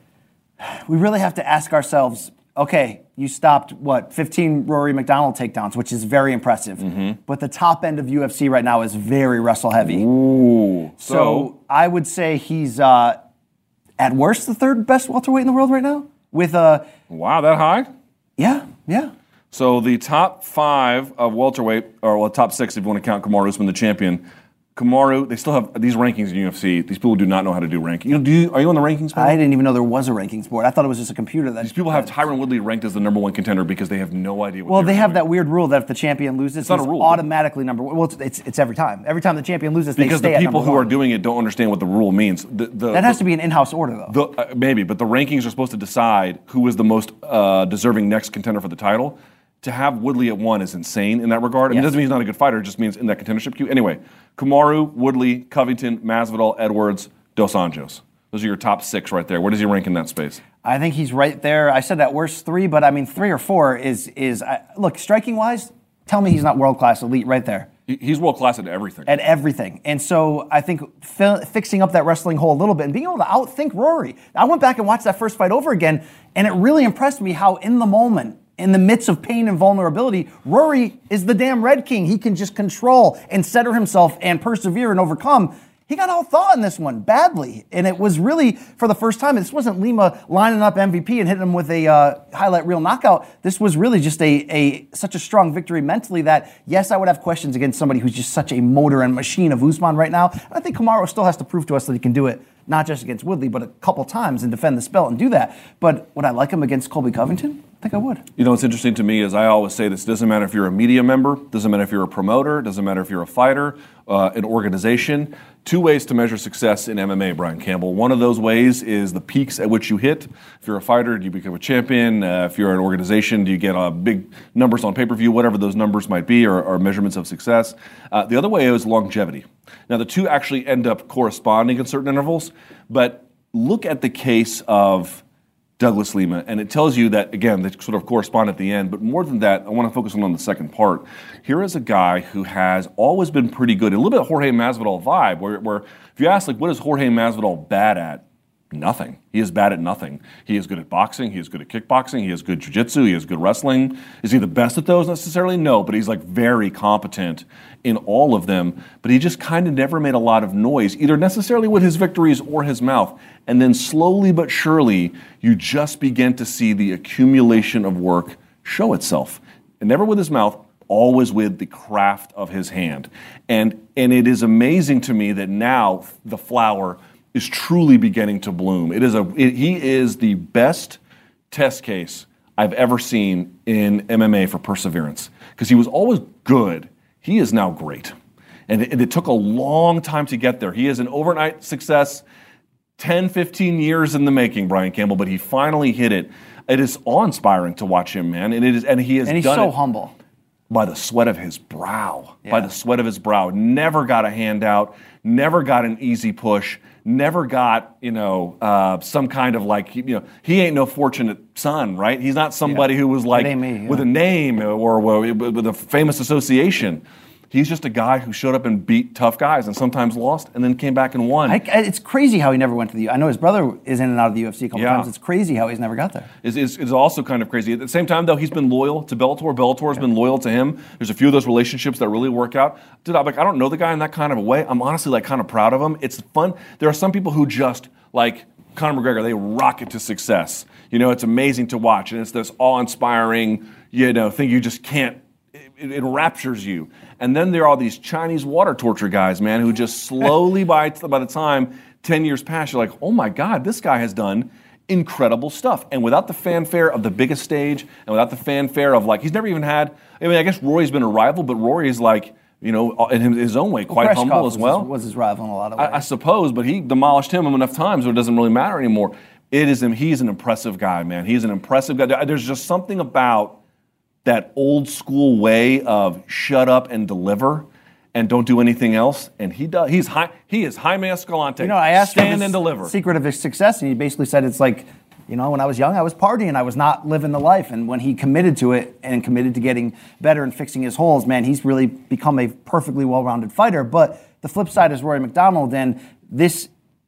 We really have to ask ourselves. Okay, you stopped what fifteen Rory McDonald takedowns, which is very impressive. Mm-hmm. But the top end of U F C right now is very wrestle heavy. Ooh. So, so I would say he's uh, at worst the third best welterweight in the world right now. With a wow, that high? Yeah, yeah. So the top five of welterweight, or well, top six if you want to count Kamaru Usman, the champion. Kamaru, they still have these rankings in U F C. These people do not know how to do ranking. You know, do you, are you on the rankings board? I didn't even know there was a rankings board. I thought it was just a computer. That these people have Tyron Woodley ranked as the number one contender because they have no idea what Well, they're they have doing. that weird rule that if the champion loses, it's not he's a rule, automatically number one. Well, it's, it's, it's every time. Every time the champion loses, they because stay the at people number who one. are doing it don't understand what the rule means. The, the, that has the, to be an in-house order, though. The, uh, maybe, but the rankings are supposed to decide who is the most uh, deserving next contender for the title. To have Woodley at one is insane in that regard. I mean, Yes. it doesn't mean he's not a good fighter. It just means in that contendership queue. Anyway, Kamaru, Woodley, Covington, Masvidal, Edwards, Dos Anjos. Those are your top six right there. Where does he rank in that space? I think he's right there. I said at worst three, but I mean three or four is is uh, look striking wise. Tell me he's not world class elite right there. He, he's world class at everything. At everything, and so I think fi- fixing up that wrestling hole a little bit and being able to outthink Rory. I went back and watched that first fight over again, and it really impressed me how in the moment, in the midst of pain and vulnerability, Rory is the damn Red King. He can just control and center himself and persevere and overcome. He got outthought in this one badly, and it was really, for the first time, this wasn't Lima lining up M V P and hitting him with a uh, highlight reel knockout. This was really just a, a such a strong victory mentally that, yes, I would have questions against somebody who's just such a motor and machine of Usman right now. And I think Kamaru still has to prove to us that he can do it, not just against Woodley, but a couple times and defend the belt and do that. But would I like him against Colby Covington? I think I would. You know, what's interesting to me is I always say this, doesn't matter if you're a media member, doesn't matter if you're a promoter, doesn't matter if you're a fighter, uh, an organization. Two ways to measure success in M M A, Brian Campbell. One of those ways is the peaks at which you hit. If you're a fighter, do you become a champion? Uh, if you're an organization, do you get uh, big numbers on pay-per-view, whatever those numbers might be, or, or measurements of success. Uh, the other way is longevity. Now, the two actually end up corresponding at certain intervals, but look at the case of Douglas Lima, and it tells you that, again, they sort of correspond at the end, but more than that, I want to focus on, on the second part. Here is a guy who has always been pretty good, a little bit of Jorge Masvidal vibe, where, where if you ask, like, what is Jorge Masvidal bad at? nothing. He is bad at nothing. He is good at boxing. He is good at kickboxing. He is good jiu-jitsu. He is good wrestling. Is he the best at those necessarily? No, but he's like very competent in all of them. But he just kind of never made a lot of noise, either necessarily with his victories or his mouth. And then slowly but surely, you just begin to see the accumulation of work show itself. And never with his mouth, always with the craft of his hand. And, and it is amazing to me that now the flower is truly beginning to bloom. It is a it, he is the best test case I've ever seen in M M A for perseverance, because he was always good. He is now great, and it, it took a long time to get there. He is an overnight success, ten, fifteen years in the making, Brian Campbell, but he finally hit it. It is awe-inspiring to watch him, man, and it is, and he has and he's done so it humble. By the sweat of his brow. Yeah. By the sweat of his brow. Never got a handout, never got an easy push, never got, you know, uh, some kind of like, you know, he ain't no fortunate son, right? He's not somebody Yeah. who was like me, yeah. with a name or, or with a famous association. He's just a guy who showed up and beat tough guys and sometimes lost and then came back and won. I, it's crazy how he never went to the U F C. I know his brother is in and out of the U F C a couple Yeah. times. It's crazy how he's never got there. Is is is also kind of crazy. At the same time, though, he's been loyal to Bellator. Bellator's been loyal to him. There's a few of those relationships that really work out. Dude, I'm like, I don't know the guy in that kind of a way. I'm honestly like kind of proud of him. It's fun. There are some people who just like Conor McGregor. They rocket to success. You know, it's amazing to watch, and it's this awe-inspiring, you know, thing you just can't. It, it raptures you. And then there are these Chinese water torture guys, man, who just slowly, by, by the time ten years pass, you're like, oh my God, this guy has done incredible stuff. And without the fanfare of the biggest stage, and without the fanfare of like, he's never even had, I mean, I guess Rory's been a rival, but Rory's like, you know, in his own way, quite Kreshkov humble as was well. His, was his rival in a lot of ways. I, I suppose, but he demolished him enough times so it doesn't really matter anymore. It is him. He's an impressive guy, man. He's an impressive guy. There's just something about that old school way of shut up and deliver and don't do anything else. And he does. He's high. He is Jaime Escalante. You know, I asked him stand the and deliver. secret of his success, and he basically said it's like, you know, when I was young, I was partying. I was not living the life. And when he committed to it and committed to getting better and fixing his holes, man, he's really become a perfectly well-rounded fighter. But the flip side is Rory McDonald, and this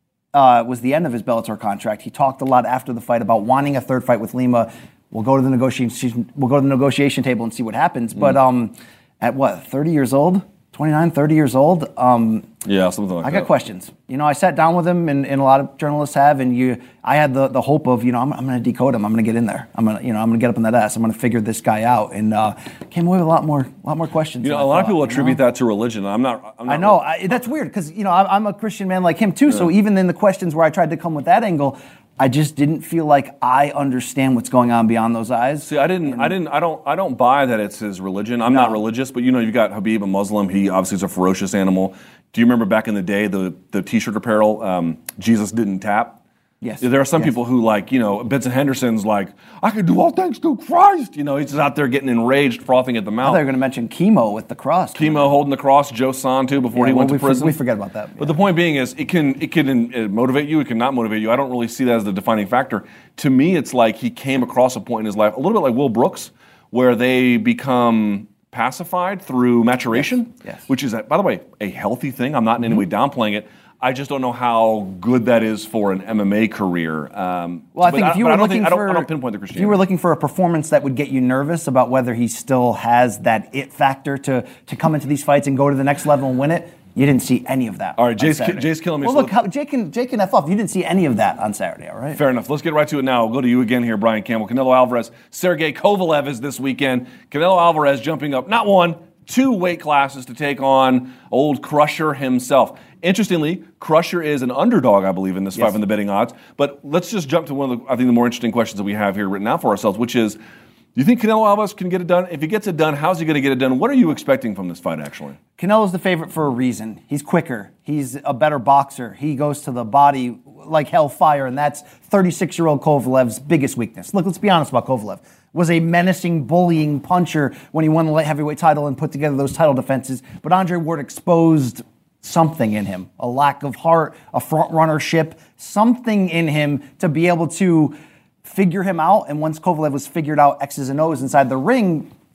uh, was the end of his Bellator contract. He talked a lot after the fight about wanting a third fight with Lima. We'll go to the negotiation. We'll go to the negotiation table and see what happens. Mm. But um, at what, thirty years old, twenty-nine, thirty years old, um, yeah, something like I that. got questions. You know, I sat down with him, and, and a lot of journalists have, and you, I had the, the hope of, you know, I'm, I'm going to decode him. I'm going to get in there. I'm going to, you know, I'm going to get up in that ass. I'm going to figure this guy out, and uh, came away with a lot more, a lot more questions. You know, than a I lot thought, of people you attribute know? that to religion. I'm not. I'm not I know I, that's weird because you know I'm, I'm a Christian man like him too. Yeah. So even in the questions where I tried to come with that angle, I just didn't feel like I understand what's going on beyond those eyes. See, I didn't, and I didn't, I don't, I don't buy that it's his religion. I'm no. not religious, but you know, you got Habib, a Muslim. He obviously is a ferocious animal. Do you remember back in the day the the T-shirt apparel? Um, Jesus didn't tap. Yes. There are some yes. people who like, you know, Benson Henderson's like, I can do all things through Christ. You know, he's just out there getting enraged, frothing at the I mouth. thought they were going to mention chemo with the cross. Chemo holding the cross, Joe San too, before yeah, he well, went to we prison. For, we forget about that. Yeah. But the point being is, it can it can uh, motivate you, it can not motivate you. I don't really see that as the defining factor. To me, it's like he came across a point in his life, a little bit like Will Brooks, where they become pacified through maturation, yes. Yes. which is, by the way, a healthy thing. I'm not in any way downplaying it. I just don't know how good that is for an M M A career. Um, well, I think if you were looking think, for, I don't, I don't pinpoint the Christianity. If you were looking for a performance that would get you nervous about whether he still has that it factor to to come into these fights and go to the next level and win it, you didn't see any of that. All right, Jay's, ki- Jay's killing me. Well, so look, how, Jay can Jay can F off. You didn't see any of that on Saturday, all right? Fair enough. Let's get right to it now. We'll go to you again here, Brian Campbell. Canelo Alvarez, Sergey Kovalev is this weekend. Canelo Alvarez jumping up not one, two weight classes to take on old Crusher himself. Interestingly, Crusher is an underdog, I believe, in this yes. fight in the betting odds. But let's just jump to one of the, I think, the more interesting questions that we have here written out for ourselves, which is, do you think Canelo Alvarez can get it done? If he gets it done, how's he going to get it done? What are you expecting from this fight, actually? Canelo's the favorite for a reason. He's quicker. He's a better boxer. He goes to the body like hellfire, and that's thirty-six-year-old Kovalev's biggest weakness. Look, let's be honest about Kovalev. Was a menacing, bullying puncher when he won the light heavyweight title and put together those title defenses. But Andre Ward exposed something in him, a lack of heart, a front runnership, something in him to be able to figure him out. And once Kovalev was figured out X's and O's inside the ring,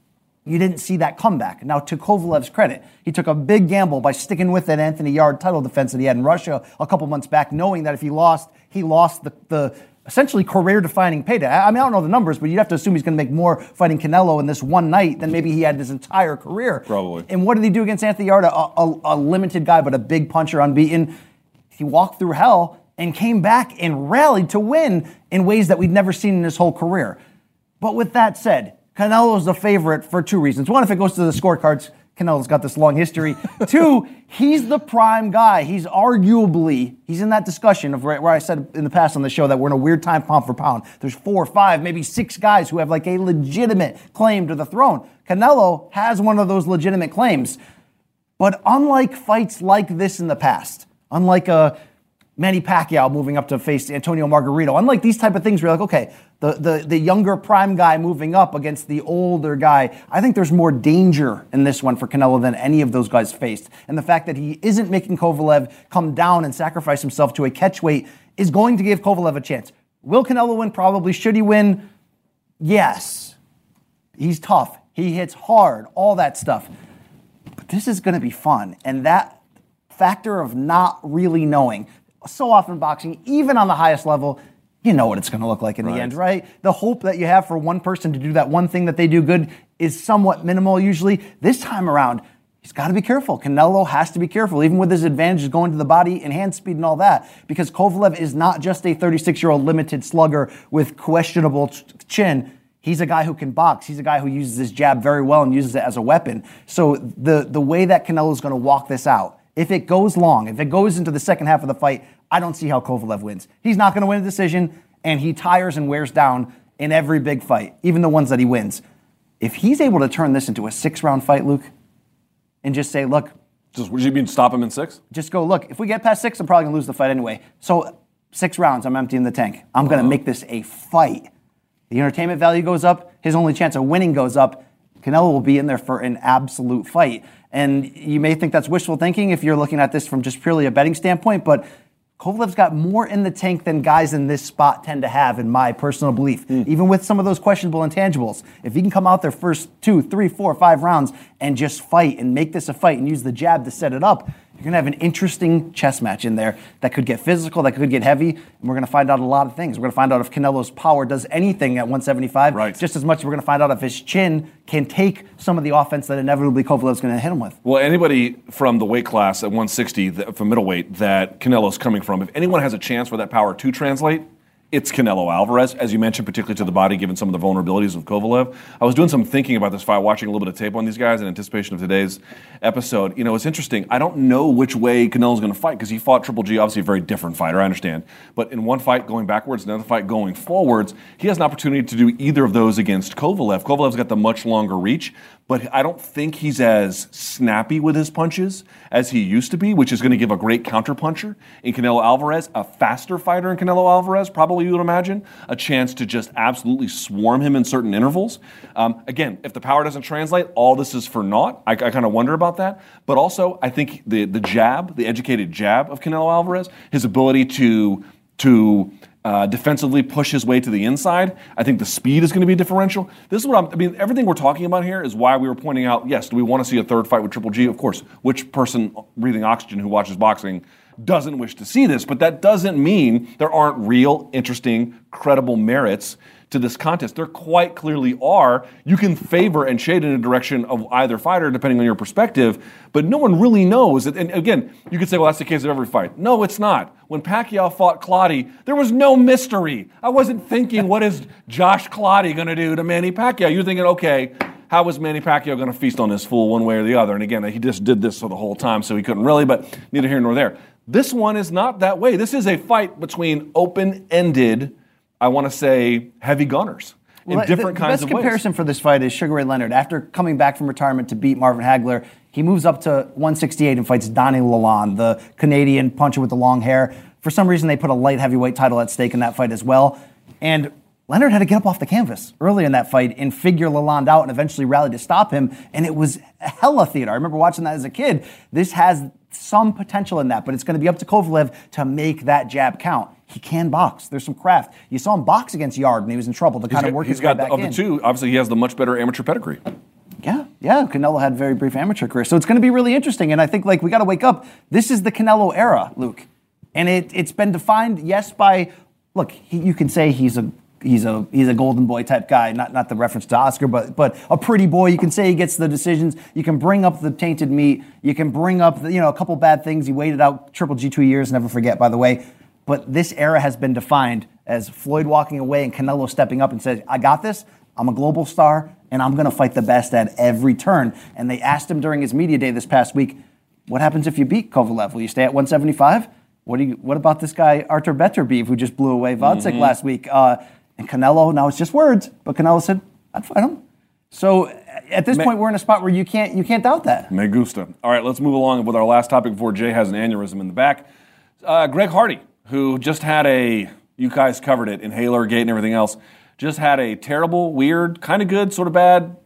you didn't see that comeback. Now, to Kovalev's credit, he took a big gamble by sticking with that Anthony Yarde title defense that he had in Russia a couple months back, knowing that if he lost, he lost the, the essentially career-defining payday. I mean, I don't know the numbers, but you'd have to assume he's going to make more fighting Canelo in this one night than maybe he had his entire career. Probably. And what did he do against Anthony Yarde? A, a, a limited guy, but a big puncher, unbeaten. He walked through hell and came back and rallied to win in ways that we'd never seen in his whole career. But with that said, Canelo's the favorite for two reasons. One, if it goes to the scorecards, Canelo's got this long history. Two, he's the prime guy. He's arguably, he's in that discussion of where, where I said in the past on the show that we're in a weird time pound for pound. There's four, five, maybe six guys who have like a legitimate claim to the throne. Canelo has one of those legitimate claims. But unlike fights like this in the past, unlike a Manny Pacquiao moving up to face Antonio Margarito, unlike these type of things where you're like, okay, the, the, the younger prime guy moving up against the older guy, I think there's more danger in this one for Canelo than any of those guys faced. And the fact that he isn't making Kovalev come down and sacrifice himself to a catchweight is going to give Kovalev a chance. Will Canelo win? Probably. Should he win? Yes. He's tough. He hits hard, all that stuff. But this is going to be fun. And that factor of not really knowing, so often in boxing, even on the highest level, you know what it's going to look like in right. the end, right? The hope that you have for one person to do that one thing that they do good is somewhat minimal usually. This time around, he's got to be careful. Canelo has to be careful, even with his advantages going to the body and hand speed and all that, because Kovalev is not just a thirty-six-year-old limited slugger with questionable chin. He's a guy who can box. He's a guy who uses his jab very well and uses it as a weapon. So the, the way that Canelo is going to walk this out, if it goes long, if it goes into the second half of the fight, I don't see how Kovalev wins. He's not going to win a decision, and he tires and wears down in every big fight, even the ones that he wins. If he's able to turn this into a six-round fight, Luke, and just say, look... Just, would you mean stop him in six? Just go, look, if we get past six, I'm probably going to lose the fight anyway. So six rounds, I'm emptying the tank. I'm going to make this a fight. The entertainment value goes up. His only chance of winning goes up. Canelo will be in there for an absolute fight. And you may think that's wishful thinking if you're looking at this from just purely a betting standpoint, but Kovalev's got more in the tank than guys in this spot tend to have, in my personal belief. Mm. Even with some of those questionable intangibles, if he can come out there first two, three, four, five rounds and just fight and make this a fight and use the jab to set it up, you're going to have an interesting chess match in there that could get physical, that could get heavy, and we're going to find out a lot of things. We're going to find out if Canelo's power does anything at one seventy-five, right. just as much as we're going to find out if his chin can take some of the offense that inevitably Kovalev's going to hit him with. Well, anybody from the weight class at one sixty, from middleweight, that Canelo's coming from, if anyone has a chance for that power to translate, it's Canelo Alvarez, as you mentioned, particularly to the body, given some of the vulnerabilities of Kovalev. I was doing some thinking about this fight, watching a little bit of tape on these guys in anticipation of today's episode. You know, it's interesting. I don't know which way Canelo's going to fight because he fought Triple G, obviously a very different fighter, I understand. But in one fight going backwards, another fight going forwards, he has an opportunity to do either of those against Kovalev. Kovalev's got the much longer reach, but I don't think he's as snappy with his punches as he used to be, which is going to give a great counterpuncher in Canelo Alvarez, a faster fighter in Canelo Alvarez, probably you would imagine, a chance to just absolutely swarm him in certain intervals. Um, again, if the power doesn't translate, all this is for naught. I, I kind of wonder about that. But also, I think the, the jab, the educated jab of Canelo Alvarez, his ability to to Uh, defensively push his way to the inside. I think the speed is going to be differential. This is what I'm, I mean, everything we're talking about here is why we were pointing out, yes, do we want to see a third fight with Triple G? Of course. Which person breathing oxygen who watches boxing doesn't wish to see this? But that doesn't mean there aren't real, interesting, credible merits to this contest. There quite clearly are. You can favor and shade in a direction of either fighter depending on your perspective, but no one really knows. And again, you could say, well, that's the case of every fight. No, it's not. When Pacquiao fought Clottey, there was no mystery. I wasn't thinking, what is Josh Clottey going to do to Manny Pacquiao? You're thinking, okay, how is Manny Pacquiao going to feast on this fool one way or the other? And again, he just did this for the whole time, so he couldn't really, but neither here nor there. This one is not that way. This is a fight between open-ended, I want to say, heavy gunners in well, different the, kinds the of best comparison for this fight is Sugar Ray Leonard. After coming back from retirement to beat Marvin Hagler, he moves up to one sixty-eight and fights Donnie Lalonde, the Canadian puncher with the long hair. For some reason, they put a light heavyweight title at stake in that fight as well. And Leonard had to get up off the canvas early in that fight and figure Lalonde out and eventually rally to stop him. And it was hella theater. I remember watching that as a kid. This has some potential in that, but it's going to be up to Kovalev to make that jab count. He can box. There's some craft. You saw him box against Yarde, and he was in trouble to kind he's of work got, his way got, back of in. Of the two, obviously he has the much better amateur pedigree. Yeah, Yeah, Canelo had a very brief amateur career. So it's going to be really interesting. And I think like we got to wake up. This is the Canelo era, Luke. And it, it's been defined, yes, by, look, he, you can say he's a he's a he's a golden boy type guy, not not the reference to Oscar, but but a pretty boy. You can say he gets the decisions. You can bring up the tainted meat. You can bring up the, you know a couple bad things. He waited out Triple G two years, never forget, by the way. But this era has been defined as Floyd walking away and Canelo stepping up and says, I got this. I'm a global star, and I'm going to fight the best at every turn. And they asked him during his media day this past week, what happens if you beat Kovalev? Will you stay at one seventy-five? What do you? What about this guy, Artur Beterbiev, who just blew away Vodzik mm-hmm. last week? Uh, and Canelo, now it's just words, but Canelo said, I'd fight him. So at this Me- point, we're in a spot where you can't you can't doubt that. Me gusta. All right, let's move along with our last topic before Jay has an aneurysm in the back. Uh, Greg Hardy, who just had a, you guys covered it, Inhaler Gate and everything else, just had a terrible, weird, kind of good, sort of bad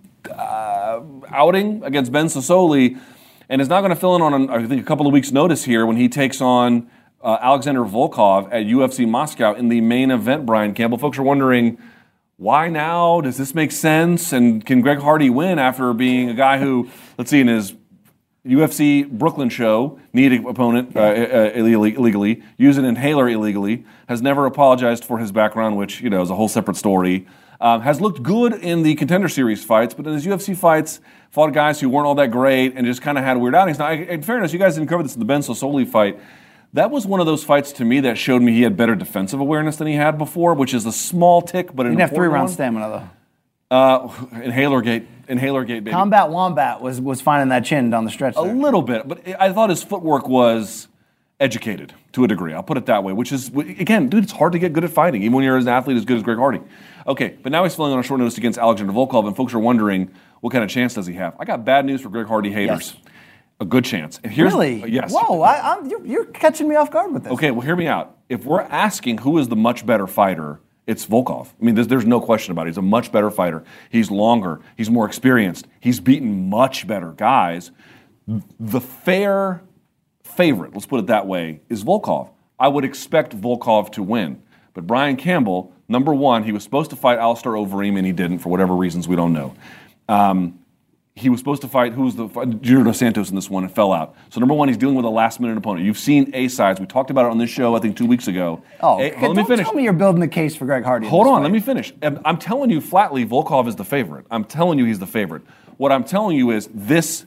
uh, outing against Ben Sassoli, and is now going to fill in on, an, I think, a couple of weeks' notice here when he takes on uh, Alexander Volkov at U F C Moscow in the main event, Brian Campbell. Folks are wondering, why now? Does this make sense? And can Greg Hardy win after being a guy who, let's see, in his U F C Brooklyn show, needed opponent uh, uh, illegally, used an inhaler illegally, has never apologized for his background, which, you know, is a whole separate story. Um, has looked good in the Contender Series fights, but in his U F C fights, fought guys who weren't all that great and just kind of had weird outings. Now, in fairness, you guys didn't cover this in the Ben Sassoli fight. That was one of those fights to me that showed me he had better defensive awareness than he had before, which is a small tick, but an He didn't have three-round one. stamina, though. Uh, inhaler gate, inhaler gate, baby. Combat Wombat was was finding that chin down the stretch A there. little bit, but I thought his footwork was educated to a degree. I'll put it that way, which is, again, dude, it's hard to get good at fighting, even when you're an athlete as good as Greg Hardy. Okay, but now he's filling on a short notice against Alexander Volkov, and folks are wondering, what kind of chance does he have? I got bad news for Greg Hardy haters. Yes. A good chance. And here's, Really? uh, yes. Whoa, I, I'm, you're, you're catching me off guard with this. Okay, well, hear me out. If we're asking who is the much better fighter, it's Volkov. I mean, there's, there's no question about it. He's a much better fighter. He's longer. He's more experienced. He's beaten much better guys. The fair favorite, let's put it that way, is Volkov. I would expect Volkov to win. But Brian Campbell, number one, he was supposed to fight Alistair Overeem, and he didn't for whatever reasons we don't know. Um, he was supposed to fight, who was the, Junior Dos Santos in this one, and fell out. So number one, he's dealing with a last-minute opponent. You've seen A-sides. We talked about it on this show, I think, two weeks ago. Oh, a, okay, well, let me don't finish. tell me you're building the case for Greg Hardy. Hold on, fight. let me finish. I'm, I'm telling you flatly, Volkov is the favorite. I'm telling you he's the favorite. What I'm telling you is this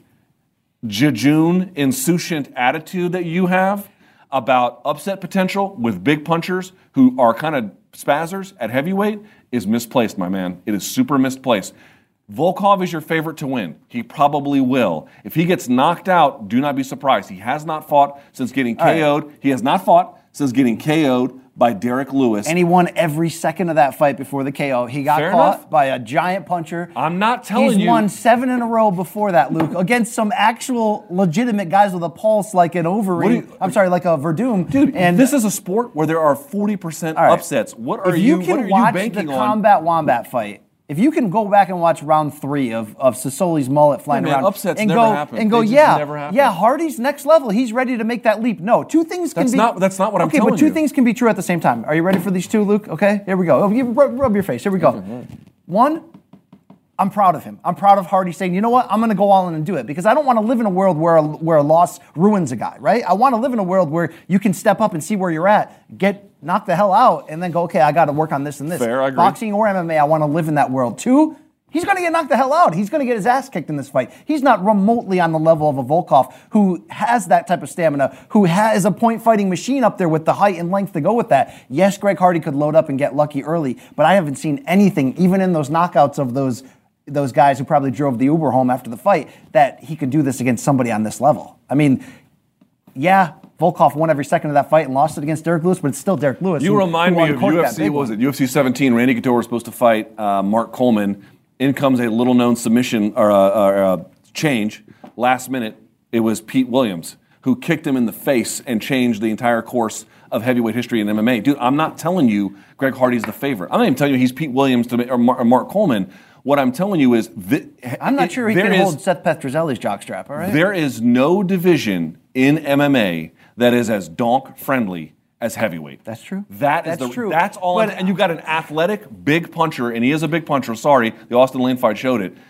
jejune, insouciant attitude that you have about upset potential with big punchers who are kind of spazzers at heavyweight is misplaced, my man. It is super misplaced. Volkov is your favorite to win. He probably will. If he gets knocked out, do not be surprised. He has not fought since getting K O'd. Right. He has not fought since getting K O'd by Derek Lewis. And he won every second of that fight before the K O. He got Fair caught enough. by a giant puncher. I'm not telling He's you. He's won seven in a row before that, Luke, against some actual legitimate guys with a pulse like an Overeem. You, I'm sorry, like a Verdum. Dude, and this is a sport where there are forty percent right. upsets. What are if you, you can what are watch you banking the on? Combat Wombat fight, if you can go back and watch round three of, of Sassoli's mullet flying yeah, man, around upsets and never go happen. and go, They just yeah, never happen. yeah, Hardy's next level. He's ready to make that leap. No, two things can that's be. Not, that's not what I'm okay, telling you. Okay, but two things can be true at the same time. Are you ready for these two, Luke? Okay, here we go. Oh, you rub, rub your face. Here we go. One, I'm proud of him. I'm proud of Hardy saying, you know what, I'm going to go all in and do it because I don't want to live in a world where a, where a loss ruins a guy, right? I want to live in a world where you can step up and see where you're at, get knocked the hell out, and then go, okay, I got to work on this and this. Fair, I agree. Boxing or M M A, I want to live in that world. Two, he's going to get knocked the hell out. He's going to get his ass kicked in this fight. He's not remotely on the level of a Volkov who has that type of stamina, who has a point fighting machine up there with the height and length to go with that. Yes, Greg Hardy could load up and get lucky early, but I haven't seen anything, even in those knockouts of those those guys who probably drove the Uber home after the fight, that he could do this against somebody on this level. I mean, yeah, Volkov won every second of that fight and lost it against Derek Lewis, but it's still Derek Lewis. You who, remind who me of U F C, what was it, U F C seventeen, Randy Couture was supposed to fight uh, Mark Coleman. In comes a little-known submission or uh, uh, change. Last minute, it was Pete Williams who kicked him in the face and changed the entire course of heavyweight history in M M A. Dude, I'm not telling you Greg Hardy's the favorite. I'm not even telling you he's Pete Williams to, or, Mar- or Mark Coleman. What I'm telling you is... Th- I'm not it, sure he can is, hold Seth Petrozelli's jockstrap, all right? There is no division in M M A that is as donk-friendly as heavyweight. That's true. That is that's the, true. That's all. But, and you've got an athletic, big puncher, and he is a big puncher. Sorry, the Austin Lane fight showed it.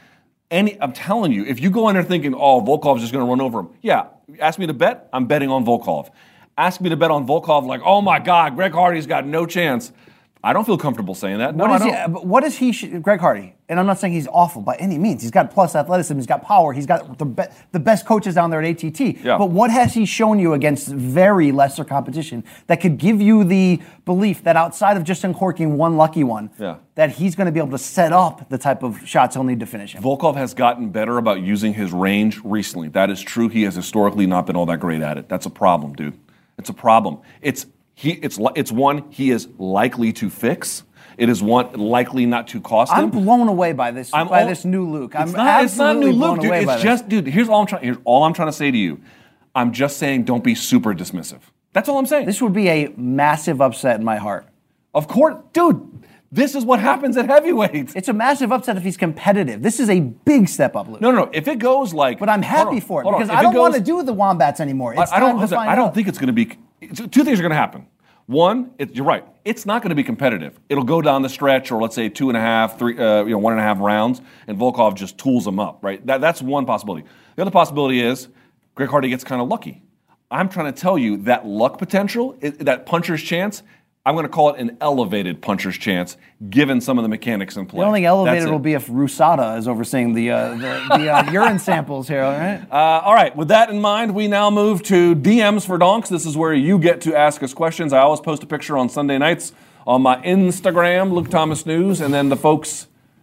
Any, I'm telling you, if you go in there thinking, oh, Volkov's just going to run over him, yeah, ask me to bet, I'm betting on Volkov. Ask me to bet on Volkov, like, oh my God, Greg Hardy's got no chance. I don't feel comfortable saying that. No, What I is don't. he? but What is he? sh- Greg Hardy, and I'm not saying he's awful by any means. He's got plus athleticism. He's got power. He's got the be- the best coaches down there at A T T. Yeah. But what has he shown you against very lesser competition that could give you the belief that outside of just uncorking one lucky one, Yeah. that he's going to be able to set up the type of shots he'll need to finish him? Volkov has gotten better about using his range recently. That is true. He has historically not been all that great at it. That's a problem, dude. It's a problem. It's he. It's li- it's one he is likely to fix. It is one likely not to cost him. I'm blown away by this I'm by all- this new Luke. I'm It's not, it's not absolutely new blown Luke, dude. away by It's this. just, dude. Here's all I'm trying. Here's all I'm trying to say to you. I'm just saying, don't be super dismissive. That's all I'm saying. This would be a massive upset in my heart. Of course, dude. This is what happens at heavyweight. It's a massive upset if he's competitive. This is a big step up, Luke. No, no, no. If it goes like, But I'm hold happy on, for it hold on. because If I don't goes- want to do the Wombats anymore. It's I, I don't. time to listen, find I don't out. think it's going to be. It's, two things are going to happen. One, it, you're right. It's not going to be competitive. It'll go down the stretch, or let's say two and a half, three, uh, you know, one and a half rounds, and Volkov just tools them up. Right. That, that's one possibility. The other possibility is Greg Hardy gets kind of lucky. I'm trying to tell you that luck potential, it, that puncher's chance. I'm going to call it an elevated puncher's chance, given some of the mechanics in play. The only elevated That's it. will be if Rusada is overseeing the uh, the, the uh, urine samples here. All right. Uh, all right, with that in mind, we now move to D Ms for Donks. This is where you get to ask us questions. I always post a picture on Sunday nights on my Instagram, Luke Thomas News, and then the folks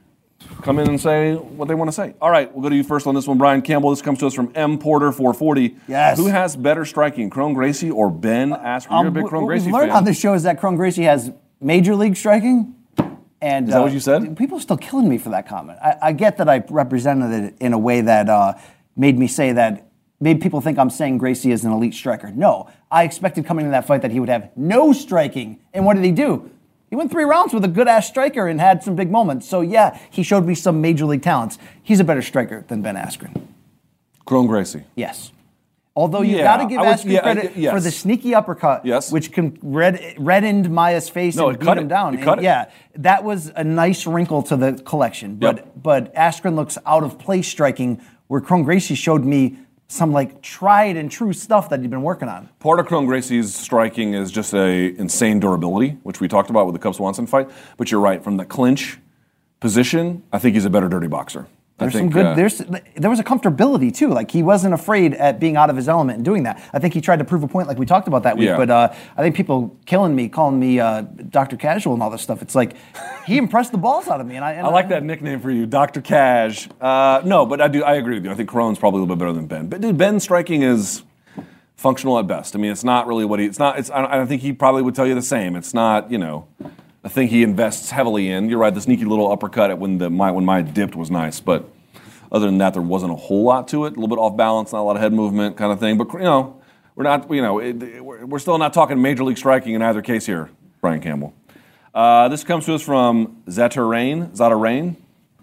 come in and say what they want to say. All right, we'll go to you first on this one, Brian Campbell. This comes to us from M Porter four forty. Yes. Who has better striking, Cron Gracie or Ben Askren? You're a big Um, Cron what Gracie we've learned fan. on this show is that Cron Gracie has major league striking. And, Is that uh, what you said? People are still killing me for that comment. I, I get that I represented it in a way that uh, made me say that, made people think I'm saying Gracie is an elite striker. No, I expected coming into that fight that he would have no striking. And what did he do? He went three rounds with a good-ass striker and had some big moments. So, yeah, he showed me some major league talents. He's a better striker than Ben Askren. Cron Gracie. Yes. Although you Yeah, got to give I would- Askren yeah, credit I- yes. for the sneaky uppercut, Yes. which can red, reddened Maya's face No, and it beat cut him it. down. It cut And it. yeah, that was a nice wrinkle to the collection. But Yep. but Askren looks out of place striking, where Cron Gracie showed me some like tried and true stuff that he'd been working on. Part of Cron Gracie's striking is just a insane durability, which we talked about with the Cub Swanson fight. But you're right, from the clinch position, I think he's a better dirty boxer. There's I think, some good. uh, there's there was a comfortability too. Like he wasn't afraid at being out of his element and doing that. I think he tried to prove a point, like we talked about that week. Yeah. But uh, I think people killing me, calling me uh, Doctor Casual and all this stuff. It's like he impressed the balls out of me, and I. And I like that nickname for you, Doctor Cash. Uh, no, but I do. I agree with you. I think Cron's probably a little bit better than Ben. But dude, Ben's striking is functional at best. I mean, it's not really what he. It's not. It's. I don't, I don't think he probably would tell you the same. It's not. You know, a thing he invests heavily in. You're right. The sneaky little uppercut at when the my when my dipped was nice, but other than that, there wasn't a whole lot to it. A little bit off balance, not a lot of head movement, kind of thing. But you know, we're not. You know, it, we're, we're still not talking major league striking in either case here, Brian Campbell. Uh, this comes to us from Zatarain. Zatarain.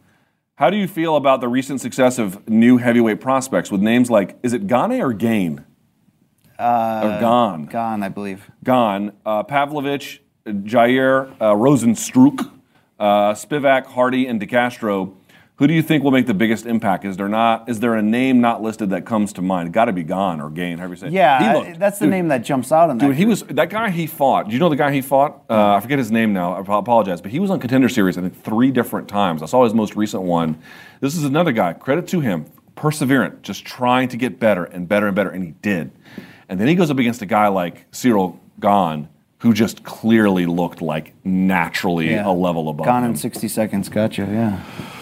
How do you feel about the recent success of new heavyweight prospects with names like, is it Gane or Gain? Uh, or Gone. Gone, I believe. Gone. Uh, Pavlovich, Jair, uh, Rosenstruck, uh, Spivak, Hardy, and DeCastro. Who do you think will make the biggest impact? Is there not? Is there a name not listed that comes to mind? Got to be Gone or Gain, however you say it. Yeah, He I- looked- that's the dude, name that jumps out in that. Dude, he group. was that guy he fought. Do you know the guy he fought? Uh, I forget his name now. I apologize, but he was on Contender Series I think three different times. I saw his most recent one. This is another guy. Credit to him, perseverant, just trying to get better and better and better, and he did. And then he goes up against a guy like Cyril Gane, who just clearly looked like naturally Yeah. a level above Gone him. in sixty seconds. Gotcha. Yeah.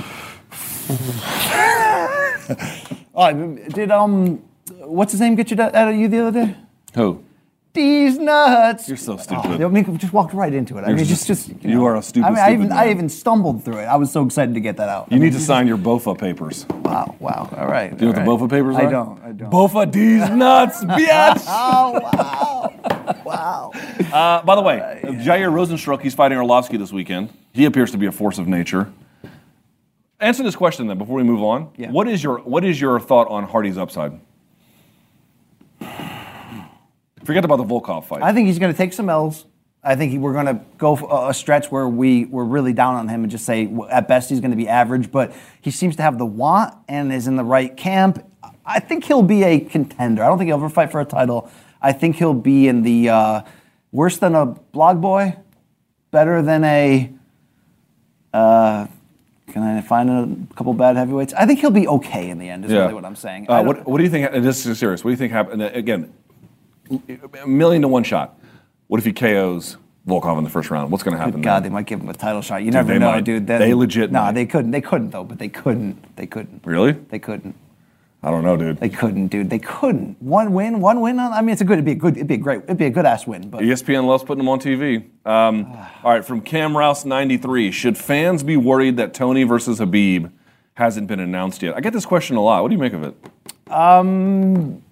oh, did um, what's his name get you that, out of you the other day? Who? These nuts. You're so stupid. Oh, I mean, just walked right into it. I You're mean, just- just, just you are a stupid, I mean, I stupid even, I man. even stumbled through it. I was so excited to get that out. You need to sign your B O F A papers. Do Wow, wow. All right. you know what the B O F A papers are? I don't. I don't. B O F A these nuts, bitch! Oh wow, wow. Uh, by the way, Jair Rosenstruck, he's fighting Arlovsky this weekend. He appears to be a force of nature. Answer this question then before we move on. Yeah. What is your What is your thought on Hardy's upside? Forget about the Volkov fight. I think he's going to take some L's. I think we're going to go for a stretch where we, we're really down on him and just say, at best, he's going to be average. But he seems to have the want and is in the right camp. I think he'll be a contender. I don't think he'll ever fight for a title. I think he'll be in the uh, worse than a blog boy, better than a... Uh, can I find a couple bad heavyweights? I think he'll be okay in the end, is Yeah. really what I'm saying. Uh, what, what do you think, and this is serious, what do you think happened? Again, a million to one shot. What if he K Os Volkov in the first round? What's going to happen Good God, there? they might give him a title shot. You Dude, never they know, might. dude. Then- They legit No, might. they couldn't. They couldn't, though, but they couldn't. They couldn't. Really? They couldn't. I don't know, dude. They couldn't, dude. They couldn't. One win, one win. On, I mean, it's a good. It'd be a good. It'd be a great. It'd be a good ass win. But E S P N loves putting them on T V. Um, all right, from Cam Rouse ninety-three. Should fans be worried that Tony versus Habib hasn't been announced yet? I get this question a lot. What do you make of it? Um,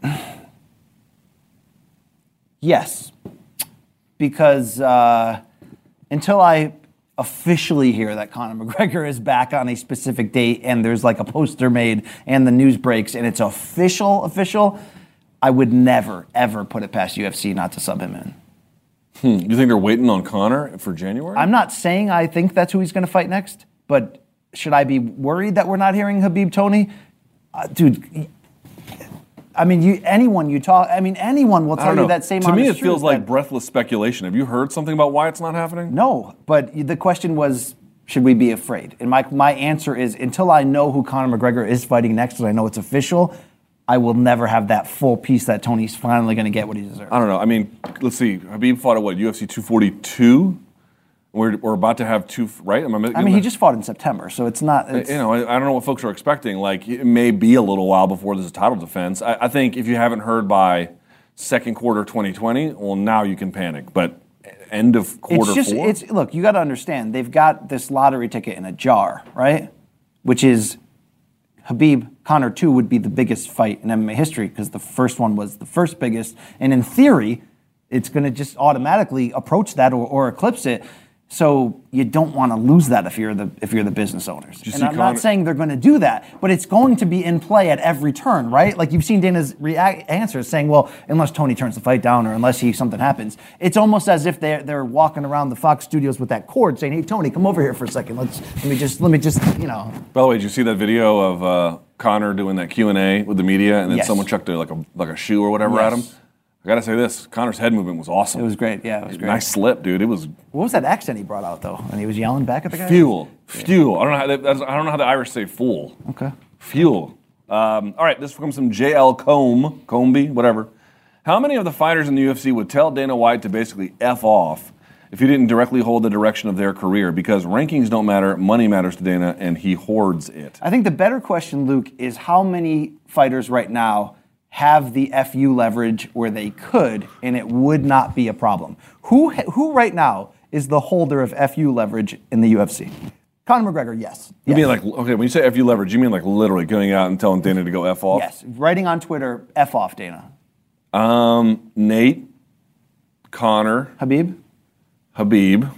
yes, because uh, until I officially hear that Conor McGregor is back on a specific date and there's like a poster made and the news breaks and it's official, official, I would never, ever put it past U F C not to sub him in. Hmm. You think they're waiting on Conor for January? I'm not saying I think that's who he's going to fight next, but should I be worried that we're not hearing Habib Tony? Uh, dude, I mean, you, anyone you talk, I mean, anyone will I tell don't you know. that same To me, it honest feels truth like that- breathless speculation. Have you heard something about why it's not happening? No, but the question was, should we be afraid? And my, my answer is, until I know who Conor McGregor is fighting next and I know it's official, I will never have that full piece that Tony's finally going to get what he deserves. I don't know. I mean, let's see. Habib fought at what, U F C two forty-two? We're, we're about to have two, right? Am I, I mean, he just fought in September, so it's not... It's, you know, I, I don't know what folks are expecting. Like, it may be a little while before there's a title defense. I, I think if you haven't heard by second quarter twenty twenty, well, now you can panic. But end of quarter it's just, four? It's, look, you got to understand, they've got this lottery ticket in a jar, right? Which is Habib Conor two would be the biggest fight in M M A history because the first one was the first biggest. And in theory, it's going to just automatically approach that or, or eclipse it. So you don't want to lose that if you're the if you're the business owners. you And see I'm Conor- not saying they're going to do that, but it's going to be in play at every turn, right? Like you've seen Dana's react answers saying, "Well, unless Tony turns the fight down or unless he something happens," it's almost as if they're they're walking around the Fox studios with that cord saying, "Hey, Tony, come over here for a second. Let's let me just let me just you know." By the way, did you see that video of uh, Conor doing that Q and A with the media, and then Yes. someone chucked a, like a like a shoe or whatever at him? Yes. I gotta say this: Conor's head movement was awesome. It was great. Yeah, it was great. Nice slip, dude. It was What was that accent he brought out though? And he was yelling back at the guy. fuel, fuel. I don't know how they, that's, I don't know how the Irish say fool. Okay. Fuel. Um, all right, this comes from J L Combe, Combe, whatever. How many of the fighters in the U F C would tell Dana White to basically F off if he didn't directly hold the direction of their career? Because rankings don't matter, money matters to Dana, and he hoards it. I think the better question, Luke, is how many fighters right now have the F U leverage where they could, and it would not be a problem. Who who right now is the holder of F U leverage in the U F C? Conor McGregor, yes. You yes. mean like, okay, when you say F U leverage, you mean like literally going out and telling Dana to go F off? Yes, writing on Twitter, F off, Dana. Um, Nate, Conor, Habib? Habib.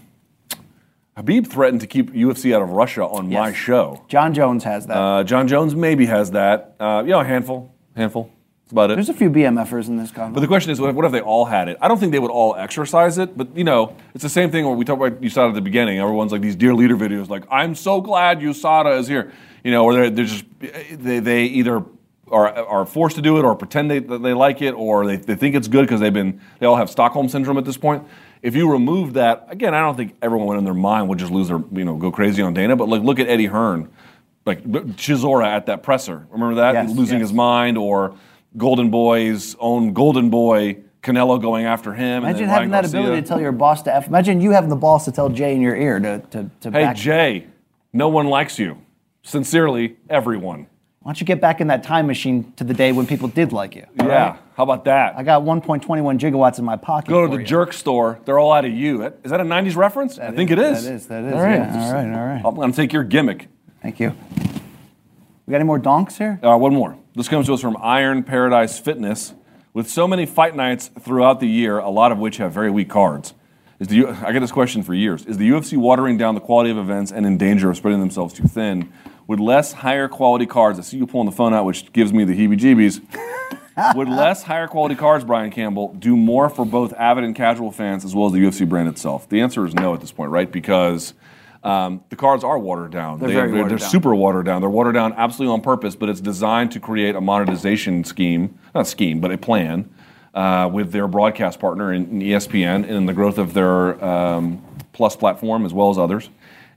Habib threatened to keep U F C out of Russia on my Yes. show. John Jones has that. Uh, John Jones maybe has that. Uh, you know, a handful. Handful. That's about it. There's a few B M Fers in this convo. But the question is, what if, what if they all had it? I don't think they would all exercise it, but, you know, it's the same thing when we talked about, you saw it at the beginning, everyone's like these Dear Leader videos, like, I'm so glad U S A D A is here. You know, or they're, they're just, they, they either are, are forced to do it or pretend they, that they like it or they, they think it's good because they've been, they all have Stockholm Syndrome at this point. If you remove that, again, I don't think everyone in their mind would just lose their, you know, go crazy on Dana, but like, look at Eddie Hearn, like Chisora at that presser. Remember that? Yes, Losing yes. his mind, or Golden Boy's own Golden Boy, Canelo going after him. Imagine and then having Ryan that Garcia. ability to tell your boss to F. Imagine you having the balls to tell Jay in your ear to, to, to Hey, back. Jay, no one likes you. Sincerely, everyone. Why don't you get back in that time machine to the day when people did like you? all Yeah, right? how about that? I got one point two one gigawatts in my pocket. Go to for the you. jerk store. They're all out of you. Is that a nineties reference? I think it is. That is, that is. All right. Yeah. All right, all right. I'm going to take your gimmick. Thank you. We got any more donks here? Uh, one more. This comes to us from Iron Paradise Fitness. With so many fight nights throughout the year, a lot of which have very weak cards, is the U- I get this question for years. Is the U F C watering down the quality of events and in danger of spreading themselves too thin? With less higher quality cards, I see you pulling the phone out, which gives me the heebie-jeebies. Would less higher quality cards, Brian Campbell, do more for both avid and casual fans as well as the U F C brand itself? The answer is no at this point, right? Because um, the cards are watered down. They're they, very they're, watered they're down. super watered down. They're watered down absolutely on purpose, but it's designed to create a monetization scheme, not scheme, but a plan uh, with their broadcast partner in, in E S P N and the growth of their um, Plus platform as well as others.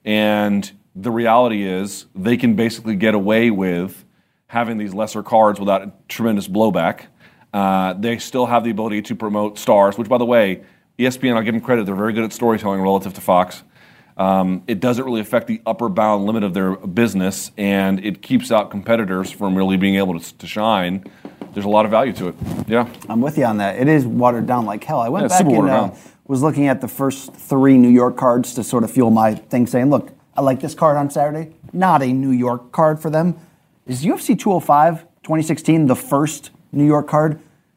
And the reality is they can basically get away with having these lesser cards without tremendous blowback. Uh, they still have the ability to promote stars, which, by the way, E S P N, I'll give them credit, they're very good at storytelling relative to Fox. Um, it doesn't really affect the upper bound limit of their business, and it keeps out competitors from really being able to, to shine. There's a lot of value to it. Yeah. I'm with you on that. It is watered down like hell. I went Yeah, it's back super and watered uh, down. was looking at the first three New York cards to sort of fuel my thing, saying, look, I like this card on Saturday. Not a New York card for them. Is U F C two oh five twenty sixteen the first New York card?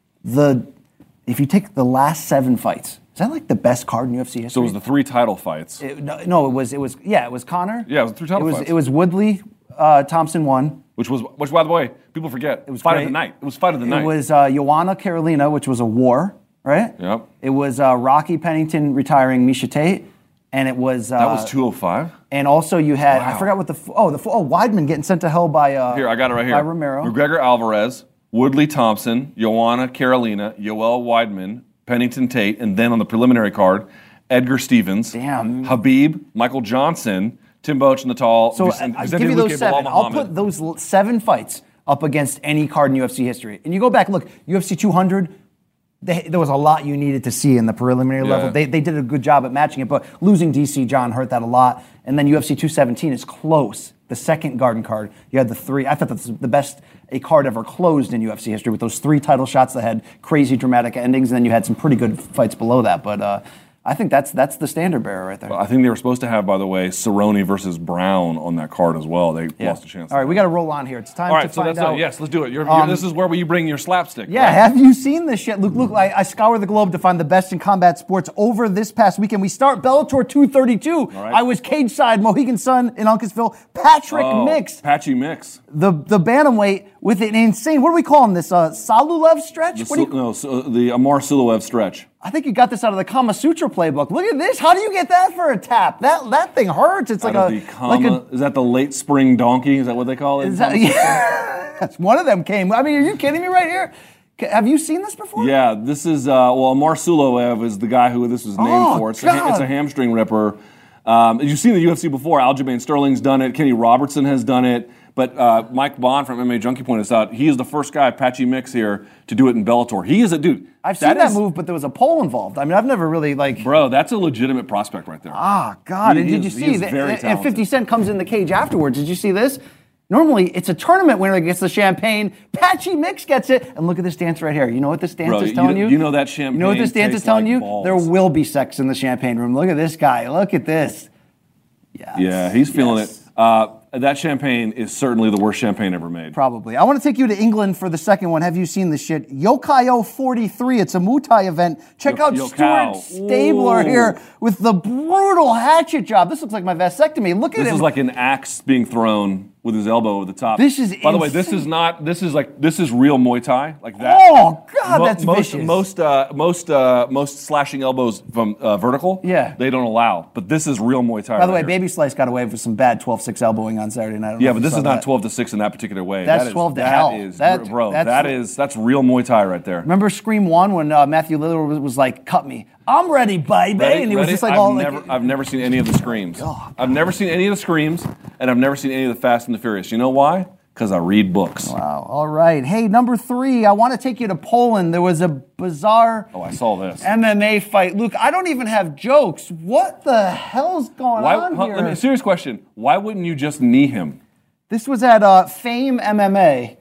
The If you take the last seven fights, is that like the best card in U F C history? So it was the three title fights. It, no, no, it was, it was, yeah, it was Connor. Yeah, it was the three title it was, fights. It was Woodley, uh, Thompson won. Which was, which by the way, people forget. It was fight great. of the night. It was fight of the night. It was uh, Joanna Carolina, which was a war, right? Yep. It was uh, Rocky Pennington retiring Misha Tate, and it was uh, That was two oh five? And also you had I Wow. forgot what the f- oh the f- oh Weidman getting sent to hell by uh, Here, I got it right here. by Romero. McGregor Alvarez, Woodley Thompson, Joanna Carolina, Yoel Weidman, Pennington Tate, and then on the preliminary card, Edgar Stevens, Damn. Habib, Michael Johnson, Tim Boach, Natal, So Vicente I, I'll give you those Luque, seven. Bilal I'll Muhammad. put those l- seven fights up against any card in U F C history. And you go back, look, U F C two hundred, they, there was a lot you needed to see in the preliminary Yeah. level. They, they did a good job at matching it, but losing D C John hurt that a lot. And then U F C two seventeen is close. The second Garden card, you had the three. I thought that's the best a card ever closed in U F C history with those three title shots that had crazy dramatic endings, and then you had some pretty good fights below that. But uh, I think that's that's the standard bearer right there. I think they were supposed to have, by the way, Cerrone versus Brown on that card as well. They Yeah. lost a chance. All right, we got to roll on here. It's time All to right, so find that's out. it. Yes, let's do it. You're, Um, you're, this is where you bring your slapstick. Yeah, right? have you seen this shit? Luke, Luke, I, I scour the globe to find the best in combat sports over this past weekend. We start Bellator two thirty-two. right. I was cage side, Mohegan Sun in Uncasville. Patrick Oh, Mix, Patchy Mix. the, the bantamweight with an insane, what are we calling this? Uh, Salulev stretch? The, What do you, Sil- no, so, the Amar Siluev stretch. I think you got this out of the Kama Sutra playbook. Look at this. How do you get that for a tap? That that thing hurts. It's like Out a of the Kama, like a. is that the late spring donkey? Is that what they call it? Is that, yeah, that's one of them came. I mean, are you kidding me right here? K- Have you seen this before? Yeah, this is, uh, well, Amar Siluev is the guy who this was named Oh, for. It's a, ha- God. it's a hamstring ripper. Um, you've seen the U F C before. Aljamain Sterling's done it. Kenny Robertson has done it. But uh, Mike Bond from M M A Junkie pointed this out. He is the first guy, Patchy Mix here, to do it in Bellator. He is a dude. I've seen that is- move, but there was a pole involved. I mean, I've never really like. Bro, that's a legitimate prospect right there. Ah, God! He and did is- you he see is that? very And talented. fifty Cent comes in the cage afterwards. Did you see this? Normally, it's a tournament winner that gets the champagne. Patchy Mix gets it, and look at this dance right here. You know what this dance Bro, is you telling know- you? you know that champagne You know what this dance is tastes telling like you? balls. There will be sex in the champagne room. Look at this guy. Look at this. Yes. Yeah, he's feeling Yes. it. Uh, that champagne is certainly the worst champagne ever made. Probably. I want to take you to England for the second one. Have you seen this shit? Yokayo forty-three. It's a Muay Thai event. Check Yo- out Yokao. Stuart Stabler Ooh. here with the brutal hatchet job. This looks like my vasectomy. Look at This him. is like an axe being thrown with his elbow over the top. This is By the way, this insane. is not. This is like this is real Muay Thai, like that. Oh, God, Mo- that's most vicious. most uh, most uh, most slashing elbows from uh, vertical. Yeah. they don't allow. But this is real Muay Thai. By the way, right here. Baby Slice got away with some bad twelve six elbowing on Saturday night. I don't know Yeah, if but you this saw is not that. twelve to six in that particular way. That's That is- twelve to that hell. is- That- bro. that's- that is that's real Muay Thai right there. Remember Scream One when uh, Matthew Lillard was, was like, "Cut me, I'm ready, baby," Ready? and he was Ready? just like I've all never, like. I've never seen any of the screams. God. I've never seen any of the screams, and I've never seen any of the Fast and the Furious. You know why? Because I read books. Wow. All right. Hey, number three. I want to take you to Poland. There was a bizarre Oh, I saw this. M M A fight. Luke, I don't even have jokes. What the hell's going Why, on huh, here? let me, serious question. Why wouldn't you just knee him? This was at uh, Fame M M A.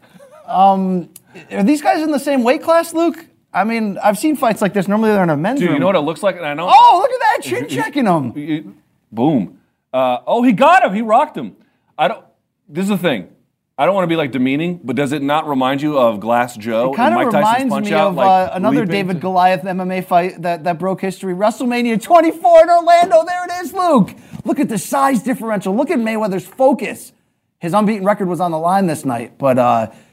Um, are these guys in the same weight class, Luke? I mean, I've seen fights like this. Normally they're in a men's Dude, room. you know what it looks like? And I know. Oh, look at that chin checking him. You- Boom. Uh, oh, he got him. He rocked him. I don't. This is the thing. I don't want to be like demeaning, but does it not remind you of Glass Joe It kind and of Mike Tyson's reminds Punch me Out? of like, uh, another leaping David to- Goliath M M A fight that, that broke history. WrestleMania twenty-four in Orlando. There it is, Luke. Look at the size differential. Look at Mayweather's focus. His unbeaten record was on the line this night, but uh,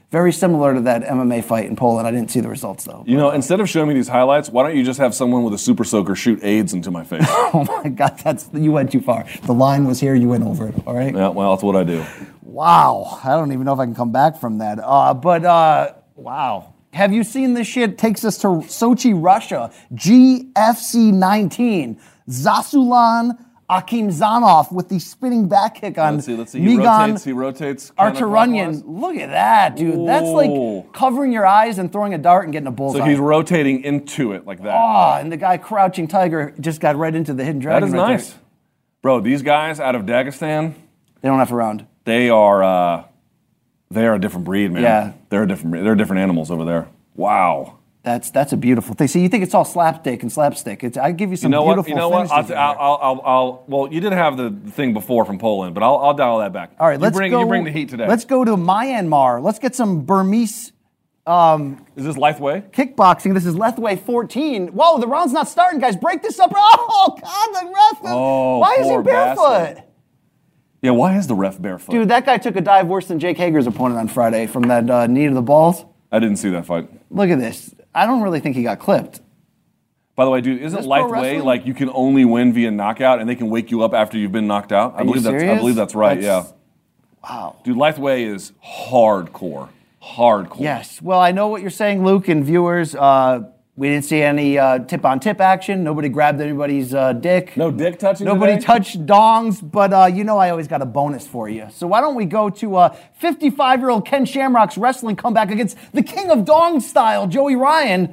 Very similar to that M M A fight in Poland. I didn't see the results, though. You know, instead of showing me these highlights, why don't you just have someone with a super soaker shoot AIDS into my face? Oh, my God. That's you went too far. The line was here. You went over it, all right? Yeah, well, that's what I do. Wow. I don't even know if I can come back from that. Uh, but, uh, wow. Have you seen this shit? Takes us to Sochi, Russia. G F C nineteen. Zasulan Akhimzhanov with the spinning back kick on Let's see, let's see. He Migan rotates, he rotates. Arturanian. Look at that, dude. That's Ooh. like covering your eyes and throwing a dart and getting a bullseye. So he's rotating into it like that. Oh, and the guy Crouching Tiger just got right into the hidden That dragon. is right nice. there. Bro, these guys out of Dagestan, They don't have a round. they are uh, they are a different breed, man. Yeah. They're a different breed. They're different animals over there. Wow. That's that's a beautiful thing. See, you think it's all slapstick and slapstick. It's, I give you You some know what? beautiful You know what? I'll, finishes I'll, right here. I'll, I'll, I'll, well, you did have the thing before from Poland, but I'll, I'll dial that back. All right, you let's bring, go. You bring the heat today. Let's go to Myanmar. Let's get some Burmese um, Is this Litheway? kickboxing. This is Lethway fourteen. Whoa, the round's not starting, guys. Break this up. Oh, God, the ref. Oh, Why is he poor barefoot? bastard. Yeah, why is the ref barefoot? Dude, that guy took a dive worse than Jake Hager's opponent on Friday from that uh, knee to the balls. I didn't see that fight. Look at this. I don't really think he got clipped. By the way, dude, isn't Is this pro Litheway wrestling? like you can only win via knockout and they can wake you up after you've been knocked out? I Are you believe that's I serious? believe that's right, That's- yeah. Wow. Dude, Litheway is hardcore. Hardcore. Yes. Well, I know what you're saying, Luke, and viewers. Uh, we didn't see any uh, tip-on-tip action. Nobody grabbed anybody's uh, dick. No dick touching Nobody today? touched dongs, but uh, you know I always got a bonus for you. So why don't we go to uh, fifty-five-year-old Ken Shamrock's wrestling comeback against the king of dong style, Joey Ryan.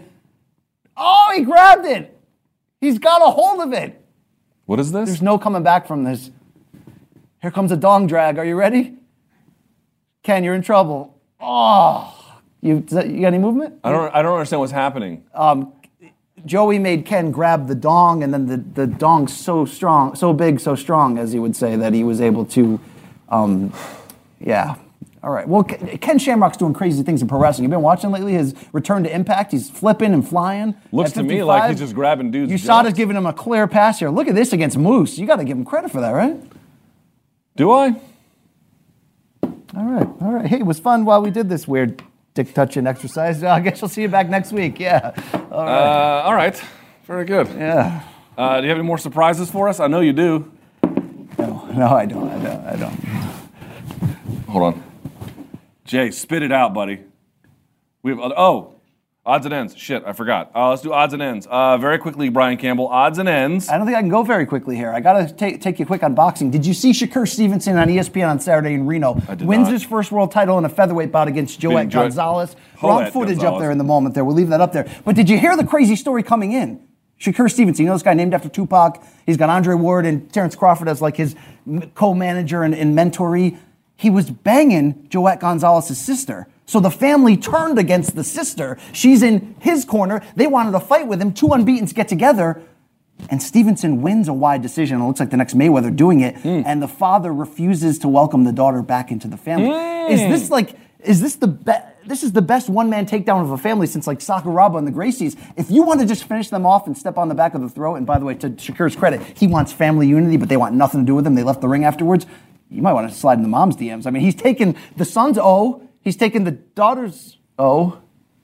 Oh, he grabbed it. He's got a hold of it. What is this? There's no coming back from this. Here comes a dong drag. Are you ready? Ken, you're in trouble. Oh, you, is that- you got any movement? I don't I don't understand what's happening. Um, Joey made Ken grab the dong, and then the, the dong's so strong, so big, so strong, as he would say, that he was able to, um, yeah. All right. Well, Ken Ken Shamrock's doing crazy things in pro wrestling. You've been watching lately his return to Impact. He's flipping and flying. Looks At to me fifty-five. like he's just grabbing dudes' U S A Da's jocks. giving him a clear pass here. Look at this against Moose. You got to give him credit for that, right? Do I? All right. All right. Hey, it was fun while we did this weird dick touching exercise. I guess we'll see you back next week. Yeah. All right. Uh, all right. Very good. yeah. Uh, do you have any more surprises for us? I know you do. No, no, I don't. I don't. I don't. Hold on. Jay, spit it out, buddy. We have other, oh, odds and ends. Shit, I forgot. Uh, let's do odds and ends. Uh, very quickly, Brian Campbell. Odds and ends. I don't think I can go very quickly here. I got to take take you quick on boxing. Did you see Shakur Stevenson on E S P N on Saturday in Reno? I did Wins not. his first world title in a featherweight bout against Joet Beating Joet- Gonzalez. Wrong Joet footage up Gonzalez. there in the moment there. We'll leave that up there. But did you hear the crazy story coming in? Shakur Stevenson, you know this guy named after Tupac? He's got Andre Ward and Terrence Crawford as like his m- co-manager and, and mentoree. He was banging Joet Gonzalez's sister. So the family turned against the sister. She's in his corner. They wanted to fight with him. Two unbeatens get together. And Stevenson wins a wide decision. It looks like the next Mayweather doing it. Mm. And the father refuses to welcome the daughter back into the family. Mm. Is this like, is this the best? This is the best one-man takedown of a family since like Sakuraba and the Gracies. If you want to just finish them off and step on the back of the throat, and by the way, to Shakur's credit, he wants family unity, but they want nothing to do with him. They left the ring afterwards. You might want to slide in the mom's D Ms. I mean, he's taken the son's O, he's taken the daughter's O.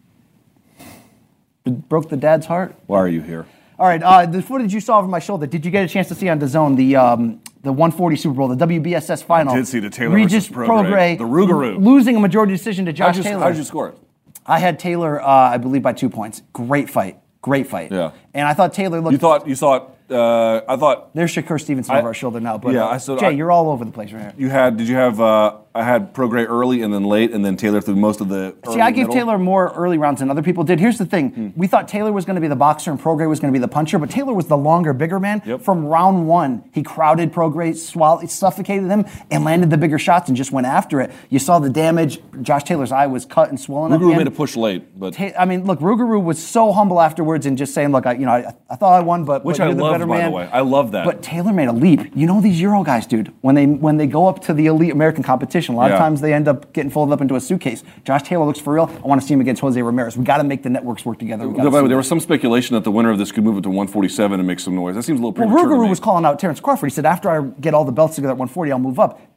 It broke the dad's heart. Why are you here? All right, uh, the footage you saw over my shoulder, did you get a chance to see on DAZN the um, the one forty Super Bowl, the W B S S final? I did see the Taylor Regis versus Prograis, Prograis, the Rougarou. losing a majority decision to Josh How'd you, Taylor. how'd you score it? I had Taylor, uh, I believe, by two points. Great fight. Great fight. Yeah. And I thought Taylor looked... You thought, you thought, uh, I thought There's Shakur Stevenson I- over our shoulder now. But yeah, uh, I saw- Jay, I- you're all over the place right here. you had, did you have, uh, I had Prograis early and then late and then Taylor through most of the See, early I gave middle. Taylor more early rounds than other people did. Here's the thing. Hmm. We thought Taylor was going to be the boxer and Prograis was going to be the puncher, but Taylor was the longer, bigger man. Yep. From round one, he crowded Prograis, swallowed, suffocated him, and landed the bigger shots and just went after it. You saw the damage. Josh Taylor's eye was cut and swollen at the Rougarou end. made a push late, but Ta- I mean, look, Rougarou was so humble afterwards and just saying, look, I, you know, I, I thought I won, but, Which but I you're the love, better by the man. way. I love that. But Taylor made a leap. You know these Euro guys, dude, when they when they go up to the elite American competition, a lot Yeah. of times they end up getting folded up into a suitcase. Josh Taylor looks for real. I want to see him against Jose Ramirez. We got to make the networks work together. We gotta By the way, see there that. was some speculation that the winner of this could move it to one forty-seven and make some noise. That seems a little Well, premature to Rougarou me. was calling out Terrence Crawford. He said, after I get all the belts together at one forty, I'll move up.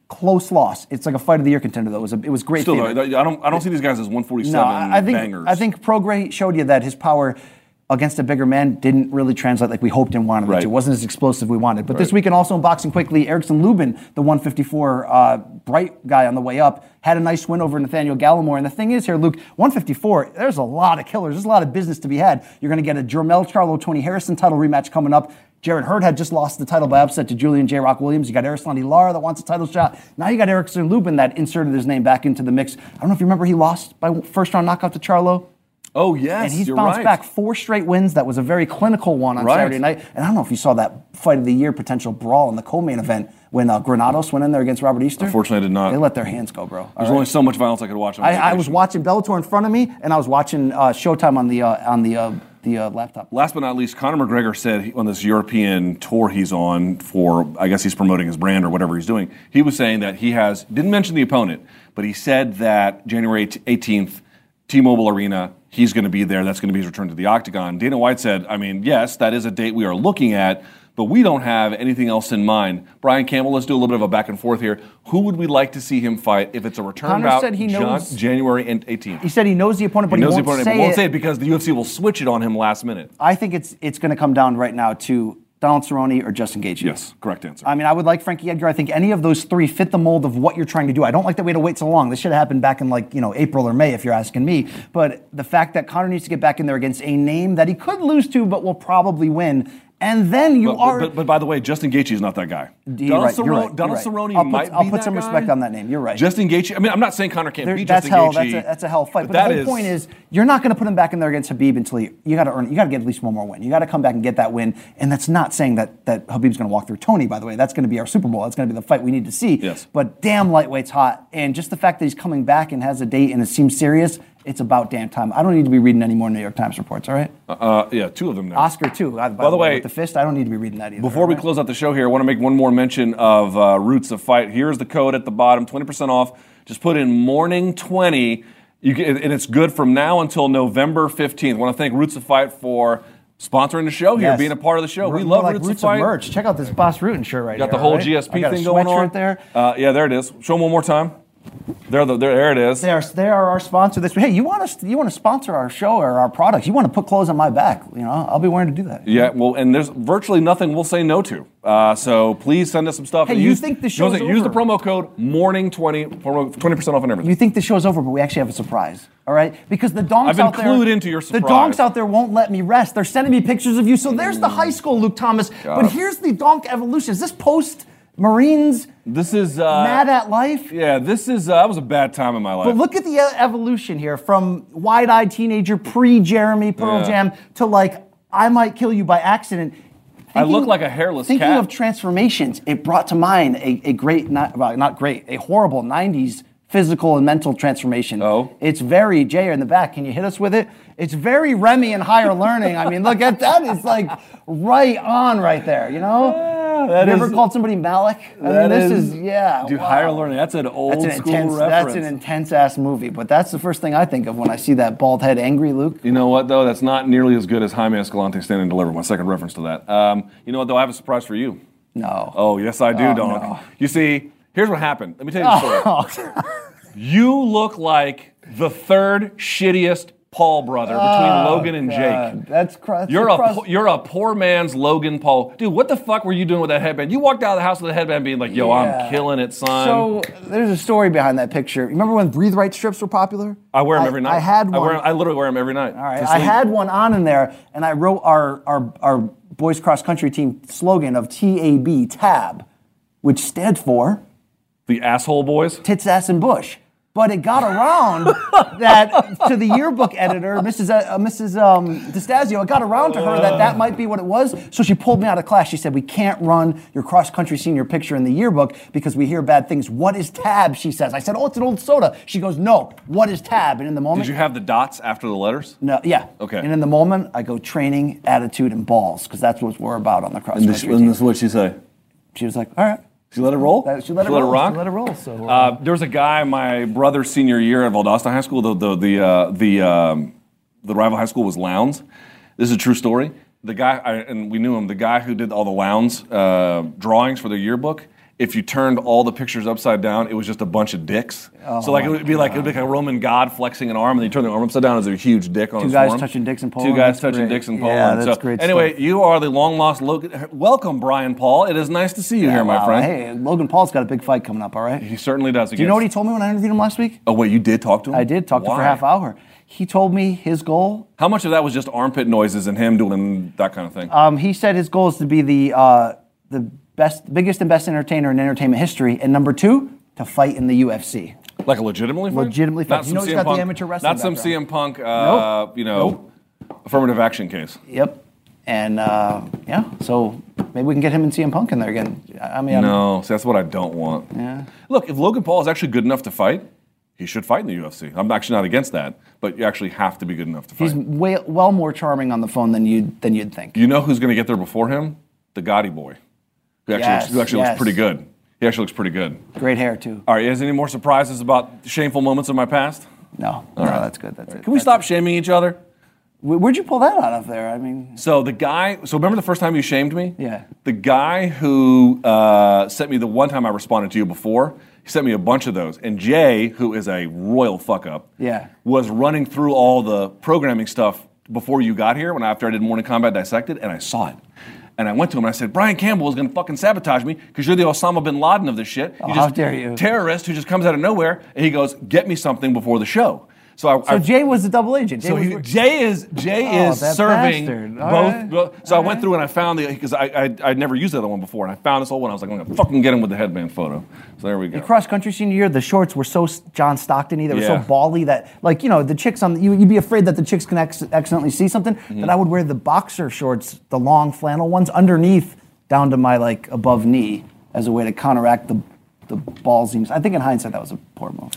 Close loss. It's like a fight of the year contender, though. It was, a, it was great. Still, favorite. though, I don't. I don't see these guys as one forty-seven No, I think bangers. I think Prograis showed you that his power against a bigger man didn't really translate like we hoped and wanted Right. it to. It wasn't as explosive we wanted. But Right. this weekend also in boxing quickly, Erickson Lubin, the one fifty-four uh, bright guy on the way up, had a nice win over Nathaniel Gallimore. And the thing is here, Luke, one fifty-four, there's a lot of killers. There's a lot of business to be had. You're going to get a Jermel Charlo, Tony Harrison title rematch coming up. Jared Hurd had just lost the title by upset to Julian J. Rock Williams. You got Arislandi Lara that wants a title shot. Now you got Erickson Lubin that inserted his name back into the mix. I don't know if you remember he lost by first round knockout to Charlo. Oh yes, And he's you're bounced right. back four straight wins. That was a very clinical one on Right. Saturday night. And I don't know if you saw that fight of the year potential brawl in the co-main event when uh, Granados went in there against Robert Easter. Unfortunately, I did not. They let their hands go, bro. All There's right? only so much violence I could watch. On I, I vacation. was watching Bellator in front of me, and I was watching uh, Showtime on the uh, on the uh, the uh, laptop. Last but not least, Conor McGregor said he, on this European tour he's on for, I guess he's promoting his brand or whatever he's doing. He was saying that he has, didn't mention the opponent, but he said that January eighteenth, T-Mobile Arena, he's going to be there. That's going to be his return to the octagon. Dana White said, I mean, yes, that is a date we are looking at, but we don't have anything else in mind. Brian Campbell, let's do a little bit of a back and forth here. Who would we like to see him fight if it's a return Conor bout said he knows- Jan- January eighteenth? He said he knows the opponent, but He he, knows the won't, opponent, say, but won't it. say it because the U F C will switch it on him last minute. I think it's it's going to come down right now to Donald Cerrone or Justin Gaethje. Yes, correct answer. I mean, I would like Frankie Edgar. I think any of those three fit the mold of what you're trying to do. I don't like that we had to wait so long. This should have happened back in like, you know, April or May if you're asking me. But the fact that Conor needs to get back in there against a name that he could lose to but will probably win. And then you But, are... but, but by the way, Justin Gaethje is not that guy. You're Donald right, you're Cerrone, right, Donald you're right. Cerrone I'll put- might I'll be put that some guy. respect on that name. You're right. Justin Gaethje. I mean, I'm not saying Conor can't There- beat that's Justin hell. Gaethje. That's a, that's a hell fight. But, that the whole is- point is, you're not going to put him back in there against Khabib until you, you got to earn. You got to get at least one more win. You got to come back and get that win. And that's not saying that that Khabib's going to walk through Tony. By the way, that's going to be our Super Bowl. That's going to be the fight we need to see. Yes. But damn, lightweight's hot. And just the fact that he's coming back and has a date and it seems serious, it's about damn time. I don't need to be reading any more New York Times reports. All right. Uh, yeah, two of them now. Oscar too. By, By the way, with the fist, I don't need to be reading that either. Before all we right? close out the show here, I want to make one more mention of uh, Roots of Fight. Here's the code at the bottom, twenty percent off. Just put in morning twenty, you get, and it's good from now until November fifteenth. I want to thank Roots of Fight for sponsoring the show here, Yes. being a part of the show. We're We more love like Roots, Roots of of Fight. merch. Check out this Boss Rutan shirt right You got here. the whole all right? G S P I got thing a going on. sweatshirt there. Uh, yeah, there it is. Show them one more time. There, the, there, there it is. They are, they are our sponsor. This hey, you want us? You want to sponsor our show or our products? You want to put clothes on my back? You know, I'll be willing to do that. Yeah, well, and there's virtually nothing we'll say no to. Uh, so please send us some stuff. Hey, and you use, think the know show's what? Use the over. promo code morning twenty, twenty percent off on everything. You think the show's over, but we actually have a surprise. All right, because the donks I've been out there, clued into your the surprise. donks out there won't let me rest. They're sending me pictures of you. So there's the high school Luke Thomas. God. But here's the donk evolution. Is this post Marines This is uh, mad at life? Yeah, this is uh, that was a bad time in my life. But look at the uh, evolution here from wide-eyed teenager pre-Jeremy Pearl Yeah. Jam to like I might kill you by accident. I look like a hairless thinking cat. of transformations, it brought to mind a, a great, not, well, not great, a horrible nineties physical and mental transformation. Oh. It's very, Jay in the back, can you hit us with it? It's very Remy and higher learning. I mean, look at that. It's like right on right there, you know? Yeah, that you is- ever called somebody Malik? I mean, That this is- is, yeah. Dude, wow. higher learning. That's an old That's an school intense. reference. That's an intense ass movie. But that's the first thing I think of when I see that bald head, angry Luke. You know what, though? That's not nearly as good as Jaime Escalante Stand and Deliver, my second reference to that. Um, you know what, though? I have a surprise for you. No. Oh, yes, I do, Oh, Donk. no. You see, here's what happened. Let me tell you the story. You look like the third shittiest Paul brother between Logan and Jake. God, That's, cr- that's You're the a crust- po- you're a poor man's Logan Paul. Dude, what the fuck were you doing with that headband? You walked out of the house with a headband being like, yo, Yeah. I'm killing it, son. So there's a story behind that picture. Remember when Breathe Right strips were popular? I wear them every night. I had I, one. wear 'em- I literally wear them every night. All right, to I sleep. had one on in there, and I wrote our our our boys cross country team slogan of T A B, Tab, which stood for The asshole boys. Tits, Ass, and Bush. But it got around that to the yearbook editor, Missus Uh, Missus Um, DeStasio. It got around to her that that might be what it was. So she pulled me out of class. She said, "We can't run your cross country senior picture in the yearbook because we hear bad things." What is Tab? She says. I said, "Oh, it's an old soda." She goes, "No. What is Tab?" And in the moment, Did you have the dots after the letters? no, yeah. Okay. And in the moment, I go training, attitude, and balls because that's what we're about on the cross country team. what she say? She was like, "All right." She let it roll? That- she let it let roll. it rock? She let it roll. So uh, Uh, there was a guy my brother's senior year at Valdosta High School. The the the uh, the, um, the rival high school was Lowndes. This is a true story. The guy, I, and we knew him. The guy who did all the Lowndes uh, drawings for their yearbook if you turned all the pictures upside down, it was just a bunch of dicks. Oh so like it my would be like it would be like a Roman god flexing an arm, and then you turn the arm upside down as a huge dick on Two his guys forearm. touching dicks in Poland. Two guys That's touching great. dicks in Yeah, Poland. that's so great anyway, stuff. you are the long lost Logan. Welcome, Brian Paul. It is nice to see you Yeah, here, my wow. friend. Hey, Logan Paul's got a big fight coming up. All right. He certainly does. Do you know what he told me when I interviewed him last week? Oh wait, you did talk to him? I did talk to him for Why? a half hour. He told me his goal. How much of that was just armpit noises and him doing that kind of thing? Um, he said his goal is to be the uh, the best, biggest and best entertainer in entertainment history, and number two, to fight in the U F C. Like a legitimately fight? Legitimately fight. Not You some know he's C M got the Punk, amateur wrestling Not some background. C M Punk, uh, Nope. you know, affirmative action case. Yep. And uh, yeah, so maybe we can get him and C M Punk in there again. I mean, I'm- No, see, that's what I don't want. Yeah. Look, if Logan Paul is actually good enough to fight, he should fight in the U F C. I'm actually not against that, but you actually have to be good enough to fight. he's way, well more charming on the phone than you than you'd think. You know who's going to get there before him? The Gotti boy, who actually, Yes, looks, who actually yes. looks pretty good. He actually looks pretty good. Great hair too. All right, you guys, any more surprises about shameful moments of my past? No, no, that's good. That's it. Can we That's stop shaming each other? it. Wh- Where'd you pull that out of there? I mean, So the guy, so remember the first time you shamed me? Yeah. The guy who uh, sent me the one time I responded to you before, he sent me a bunch of those. And Jay, who is a royal fuck up, Yeah. was running through all the programming stuff before you got here when after I did Morning Combat Dissected, and I saw it. And I went to him and I said, Brian Campbell is going to fucking sabotage me because you're the Osama bin Laden of this shit. Oh, You're how just dare you. terrorist who just comes out of nowhere. And he goes, get me something before the show. So, I, so I, Jay was a double agent. Jay so was, he, Jay is Jay Oh, is that serving bastard. All both. right. both- so All I went right. through and I found the because I, I I'd never used the other one before, and I found this old one. I was like, I'm gonna fucking get him with the headband photo. So there we go. cross country senior year, the shorts were so s- John Stockton-y, they were Yeah. so bally that, like, you know, the chicks on, you, you'd be afraid that the chicks can ex- accidentally see something. Mm-hmm. That I would wear the boxer shorts, the long flannel ones, underneath down to my like above knee as a way to counteract the the ball seams. I think in hindsight that was a poor move.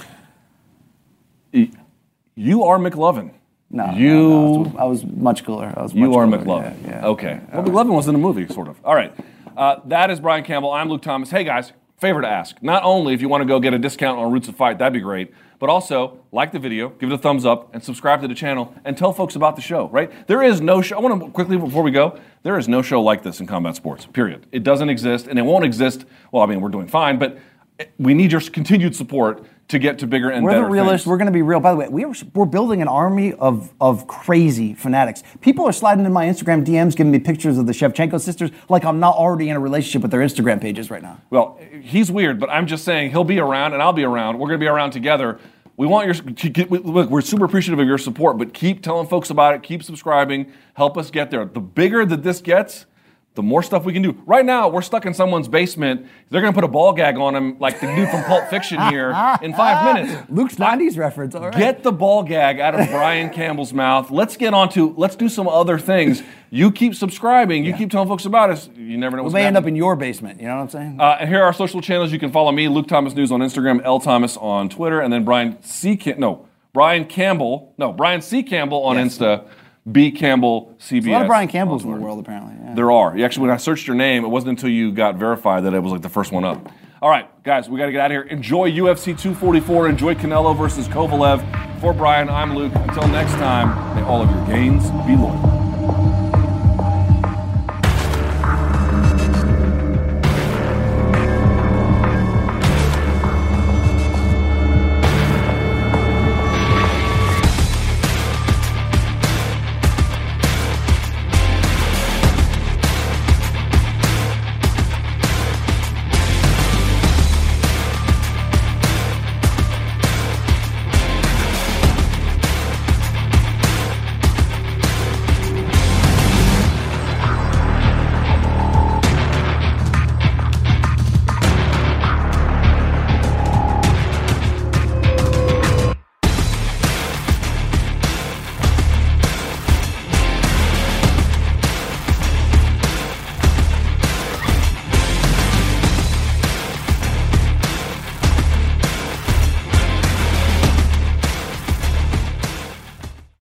You are McLovin. No, you. no, no, I, was, I was much cooler. I was You much are cooler. McLovin. Yeah, yeah. Okay. Well, McLovin was in a movie, sort of. All right. Uh, that is Brian Campbell. I'm Luke Thomas. Hey, guys, favor to ask. Not only if you want to go get a discount on Roots of Fight, that'd be great, but also like the video, give it a thumbs up, and subscribe to the channel, and tell folks about the show, right? There is no show. I want to quickly, before we go, there is no show like this in combat sports, period. It doesn't exist, and it won't exist. Well, I mean, we're doing fine, but we need your continued support to get to bigger and We're better the realists. things. We're going to be real. By the way, we are, we're building an army of, of crazy fanatics. People are sliding in my Instagram D Ms, giving me pictures of the Shevchenko sisters, like I'm not already in a relationship with their Instagram pages right now. Well, he's weird, but I'm just saying he'll be around and I'll be around. We're going to be around together. We want your to get, look. We're super appreciative of your support, but keep telling folks about it. Keep subscribing. Help us get there. The bigger that this gets, the more stuff we can do. Right now, we're stuck in someone's basement. They're going to put a ball gag on him, like the dude from Pulp Fiction here, in five minutes. Luke's nineties reference. All right. Get the ball gag out of Brian Campbell's mouth. Let's get on to, let's do some other things. You keep subscribing. You keep telling folks about us. You never know We what's may going end to up in your basement. You know what I'm saying? Uh, and here are our social channels. You can follow me, Luke Thomas News on Instagram, L Thomas on Twitter, and then Brian C. Cam- no, Brian Campbell, no, Brian C. Campbell on Yes. Insta, B. Campbell C B S. a lot of Brian Campbells in the world, apparently. Yeah. There are. You actually, when I searched your name, it wasn't until you got verified that it was like the first one up. All right, guys, we got to get out of here. Enjoy U F C two forty-four. Enjoy Canelo versus Kovalev. For Brian, I'm Luke. Until next time, may all of your gains be loyal.